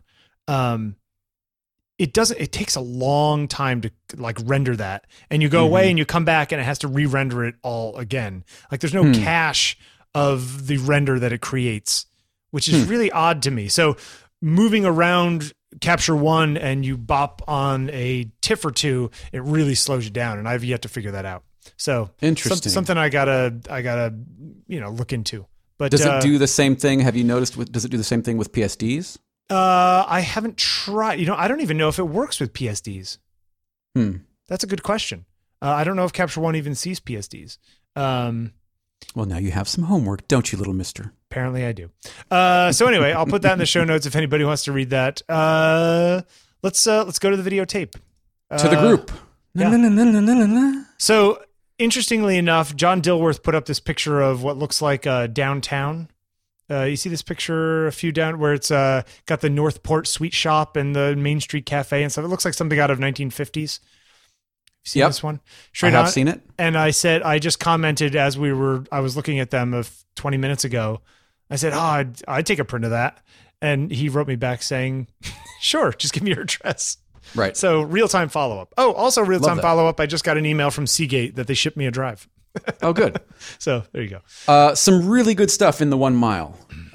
It takes a long time to render that, and you go away and you come back and it has to re-render it all again. Like there's no cache of the render that it creates, which is really odd to me. So moving around Capture One and you bop on a TIFF or two, it really slows you down, and I've yet to figure that out. So interesting. Something I gotta look into. But does it do the same thing? Have you noticed? Does it do the same thing with PSDs? I haven't tried. I don't even know if it works with PSDs. That's a good question. I don't know if Capture One even sees PSDs. Well, now you have some homework, don't you, little mister? Apparently I do. So anyway, I'll put that in the show notes if anybody wants to read that. Let's go to the videotape. To the group. Yeah. So interestingly enough, John Dilworth put up this picture of what looks like downtown. You see this picture a few down where it's got the Northport Sweet Shop and the Main Street Cafe and stuff. It looks like something out of 1950s. Seen this one? I have seen it. And I just commented as I was looking at them 20 minutes ago. I said, I'd take a print of that. And he wrote me back saying, sure, just give me your address. Right. So real-time follow-up. Oh, also real-time follow-up. I just got an email from Seagate that they shipped me a drive. Oh, good. So there you go. Some really good stuff in the 1 mile.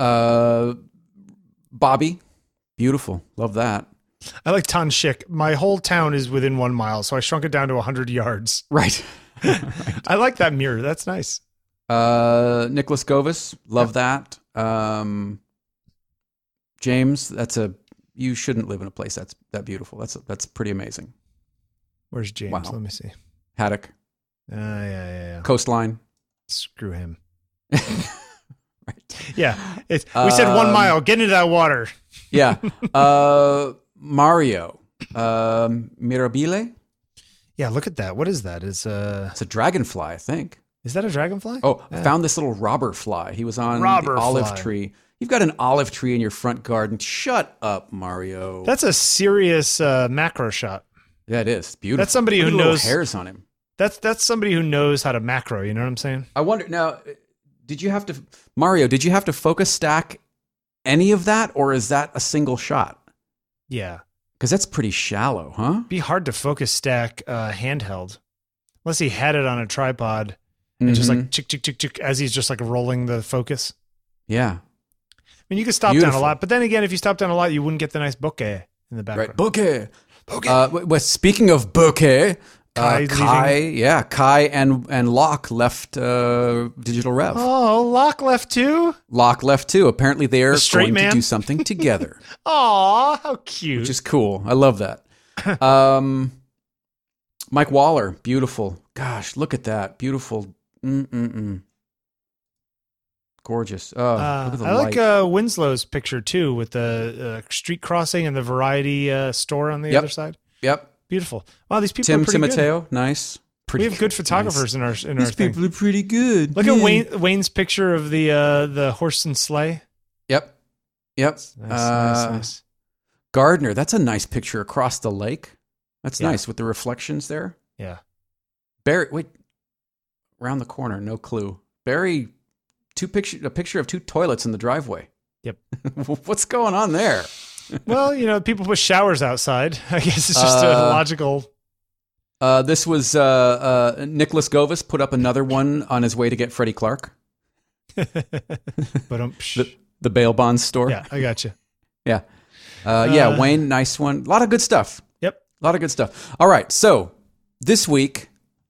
Bobby, beautiful. Love that. I like Tan Shik. My whole town is within 1 mile, so I shrunk it down to 100 yards. Right. I like that mirror. That's nice. Nicholas Govis, love that. James, you shouldn't live in a place that's that beautiful. That's pretty amazing. Where's James? Wow. Let me see. Haddock. Yeah. Coastline. Screw him. Right. Yeah. We said 1 mile. Get into that water. Yeah. Mario. Mirabile? Yeah, look at that. What is that? It's a dragonfly, I think. Is that a dragonfly? Oh, I found this little robber fly. He was on Robber the olive fly. tree. You've got an olive tree in your front garden. Shut up, Mario. That's a serious macro shot. Yeah, it is. It's beautiful. That's somebody who Look at the little knows hairs on him. That's somebody who knows how to macro, you know what I'm saying? I wonder now, did you have to focus stack any of that, or is that a single shot? Yeah. Because that's pretty shallow, huh? Be hard to focus stack handheld. Unless he had it on a tripod and just like chick, chick, chick, chick, as he's just like rolling the focus. Yeah. I mean, you could stop Beautiful. down a lot, but then again, if you stop down a lot, you wouldn't get the nice bokeh in the background. Right. Bokeh. Well, speaking of bokeh, Kai and Locke left Digital Rev. Oh, Locke left too? Locke left too. Apparently they're going man? to do something together. Aw, how cute. Which is cool. I love that. Mike Waller, beautiful. Gosh, look at that. Beautiful. Gorgeous. Oh, look at the I light. like Winslow's picture too, with the street crossing and the variety store on the other side. Yep. Beautiful. Wow, these people Tim are pretty Timoteo, good. nice. We have good photographers in our These thing. people are pretty good. Look at Wayne's picture of the horse and sleigh. Yep. Nice. Gardner, that's a nice picture across the lake. That's nice with the reflections there. Yeah. Barry, wait, around the corner, no clue. Barry, a picture of 2 toilets in the driveway. Yep. What's going on there? Well, people put showers outside. I guess it's just a logical. This was Nicholas Govis put up another one on his way to get Freddie Clark. But the bail bonds store. Yeah, I got you. Yeah. Wayne, nice one. A lot of good stuff. Yep. A lot of good stuff. All right. So this week.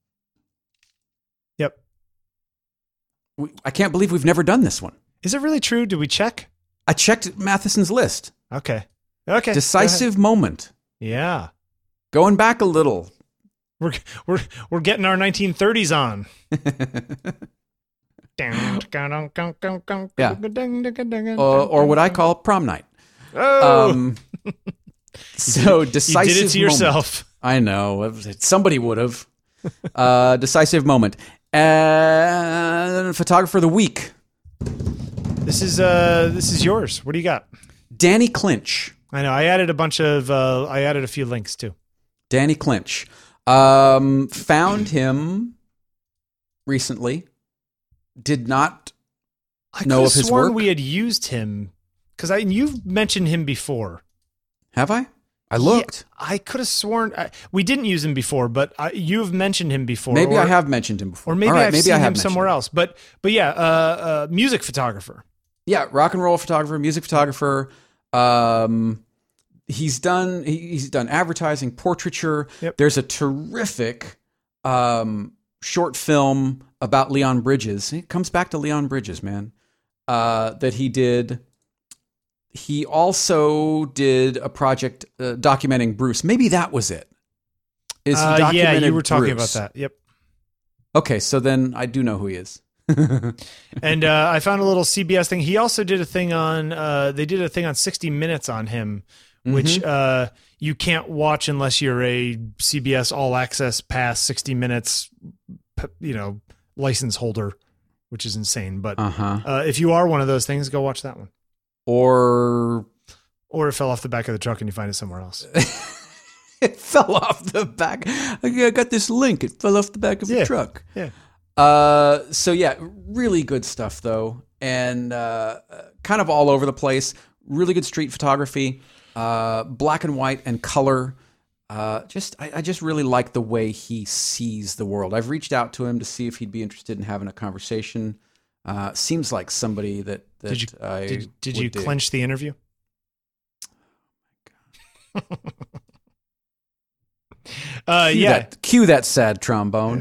Yep. I can't believe we've never done this one. Is it really true? Did we check? I checked Matheson's list. Okay. Decisive moment. Yeah. Going back a little. We're getting our 1930s on. Yeah. Or what I call prom night. Oh. So decisive. You did it to yourself. I know. Somebody would have. Decisive moment. Photographer of the week. This is yours. What do you got? Danny Clinch. I know. I added a few links too. Danny Clinch. Found him recently. Did not know of his work. We had used him because you've mentioned him before. Have I? I looked. Yeah, I could have sworn we didn't use him before, but you've mentioned him before. Maybe I have mentioned him before. Or maybe I've seen him somewhere else. But yeah, music photographer. Yeah, rock and roll photographer, music photographer. He's done advertising, portraiture. Yep. There's a terrific short film about Leon Bridges. It comes back to Leon Bridges, man. That he did. He also did a project documenting Bruce. Maybe that was it. Is he documented you were talking Bruce? about that. Yep. Okay, so then I do know who he is. And I found a little CBS thing. He also did a thing on. They did a thing on 60 Minutes on him, which you can't watch unless you're a CBS All Access Pass 60 Minutes, license holder, which is insane. But if you are one of those things, go watch that one. Or it fell off the back of the truck and you find it somewhere else. It fell off the back. I got this link. It fell off the back of the truck. Yeah. So yeah, really good stuff though, and kind of all over the place. Really good street photography, black and white and color. I just really like the way he sees the world. I've reached out to him to see if he'd be interested in having a conversation. Seems like somebody that did you clench the interview? Cue that sad trombone.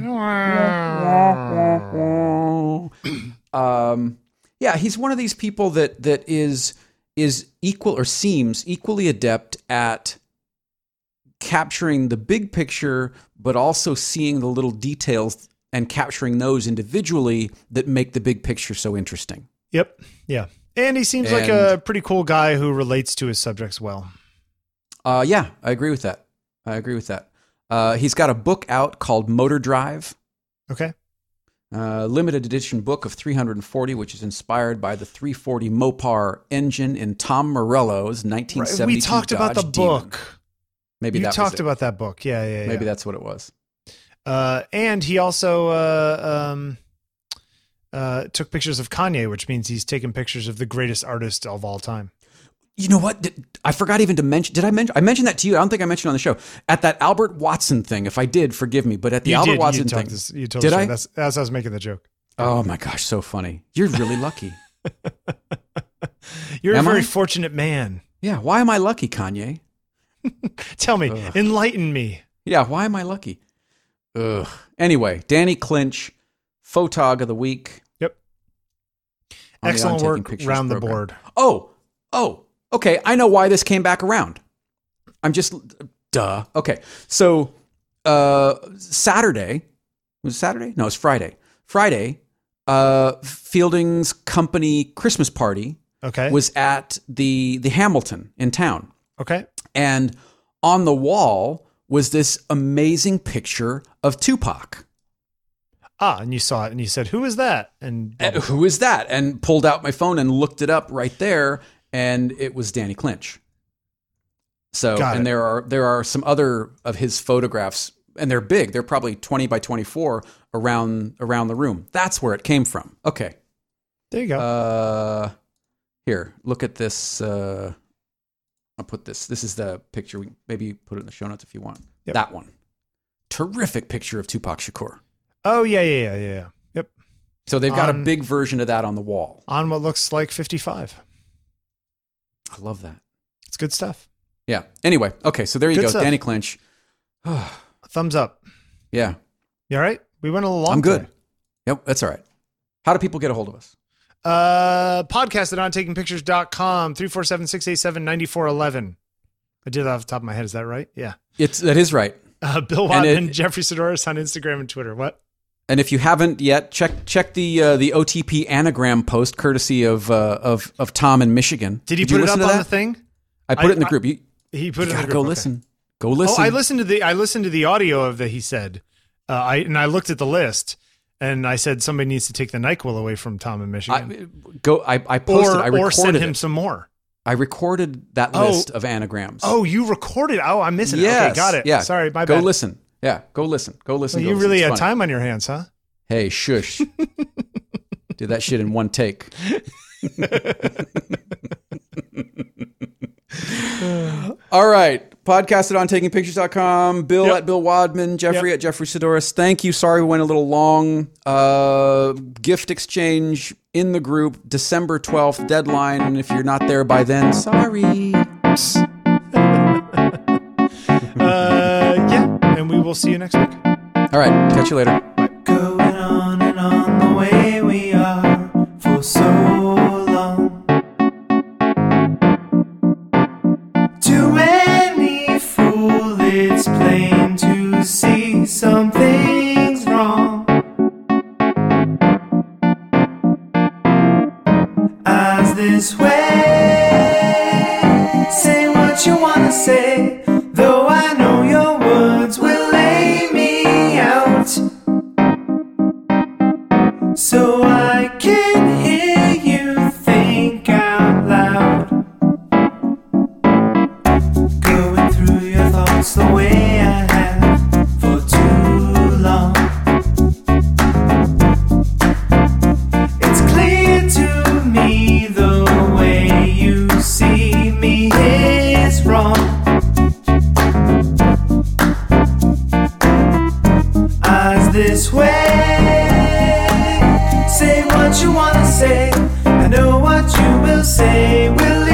He's one of these people that is equal or seems equally adept at capturing the big picture, but also seeing the little details and capturing those individually that make the big picture so interesting. Yep. Yeah. And he seems like a pretty cool guy who relates to his subjects well. Yeah, I agree with that. He's got a book out called Motor Drive. Okay. Limited edition book of 340, which is inspired by the 340 Mopar engine in Tom Morello's 1972 We talked about the book. Maybe you that talked was it. about that book. Yeah. Maybe that's what it was. And he also took pictures of Kanye, which means he's taken pictures of the greatest artist of all time. You know what? I forgot even to mention. Did I mention? I mentioned that to you. I don't think I mentioned on the show. At that Albert Watson thing, if I did, forgive me. But at the Albert Watson thing, you told did us I? That's as I was making the joke. Oh my gosh, so funny. You're really lucky. You're a very fortunate man. Yeah. Why am I lucky, Kanye? Tell me. Enlighten me. Yeah. Why am I lucky? Ugh. Anyway, Danny Clinch, Photog of the Week. Yep. Excellent work around the board. Oh. Okay, I know why this came back around. I'm just, duh. Okay, so Saturday, was it Saturday? No, it's Friday. Friday, Fielding's company Christmas party was at the Hamilton in town. Okay. And on the wall was this amazing picture of Tupac. And you saw it and you said, who is that? And who is that? And pulled out my phone and looked it up right there. And it was Danny Clinch. So, and there are some other of his photographs, and they're big. They're probably 20 by 24 around the room. That's where it came from. Okay. There you go. Here, look at this. I'll put this. This is the picture. We maybe put it in the show notes if you want. Yep. That one. Terrific picture of Tupac Shakur. Oh, yeah. Yep. So they've got a big version of that on the wall. On what looks like 55. I love that. It's good stuff. Yeah. Anyway, okay, so there you go. Stuff. Danny Clinch. Thumbs up. Yeah. You all right? We went a little long. I'm good. Today. Yep, that's all right. How do people get a hold of us? Podcast at ontakingpictures.com, 347-687-9411. I did that off the top of my head. Is that right? Yeah. That is right. Bill Wadman, Jeffrey Sidoris on Instagram and Twitter. What? And if you haven't yet, check the OTP anagram post, courtesy of Tom in Michigan. Did he put it up on the thing? I put it in the group. He put it in the group. Go listen. Go listen. Oh, I listened to the audio of that. He said, I looked at the list and I said somebody needs to take the NyQuil away from Tom in Michigan. I posted. I recorded or send him some more. I recorded that list of anagrams. Oh, you recorded? Oh, I'm missing it. Yes. Okay, got it. Yeah. Sorry, my bad. Go listen. Yeah, go listen. Well, you really had time on your hands, huh? Hey, shush. Did that shit in one take. All right. Podcast at ontakingpictures.com. Bill at Bill Wadman. Jeffrey at Jeffrey Sidoris. Thank you. Sorry we went a little long. Gift exchange in the group. December 12th deadline. And if you're not there by then, sorry. And we will see you next week. All right. Catch you later. Going on and on the way we are for so long. To any fool it's plain to see something's wrong. As this way, say what you wanna say, though I know your words will lay me out. So I can hear you think out loud. Going through your thoughts the way I have for too long. It's clear to me the way you see me is wrong. As this way, say what you wanna say. I know what you will say will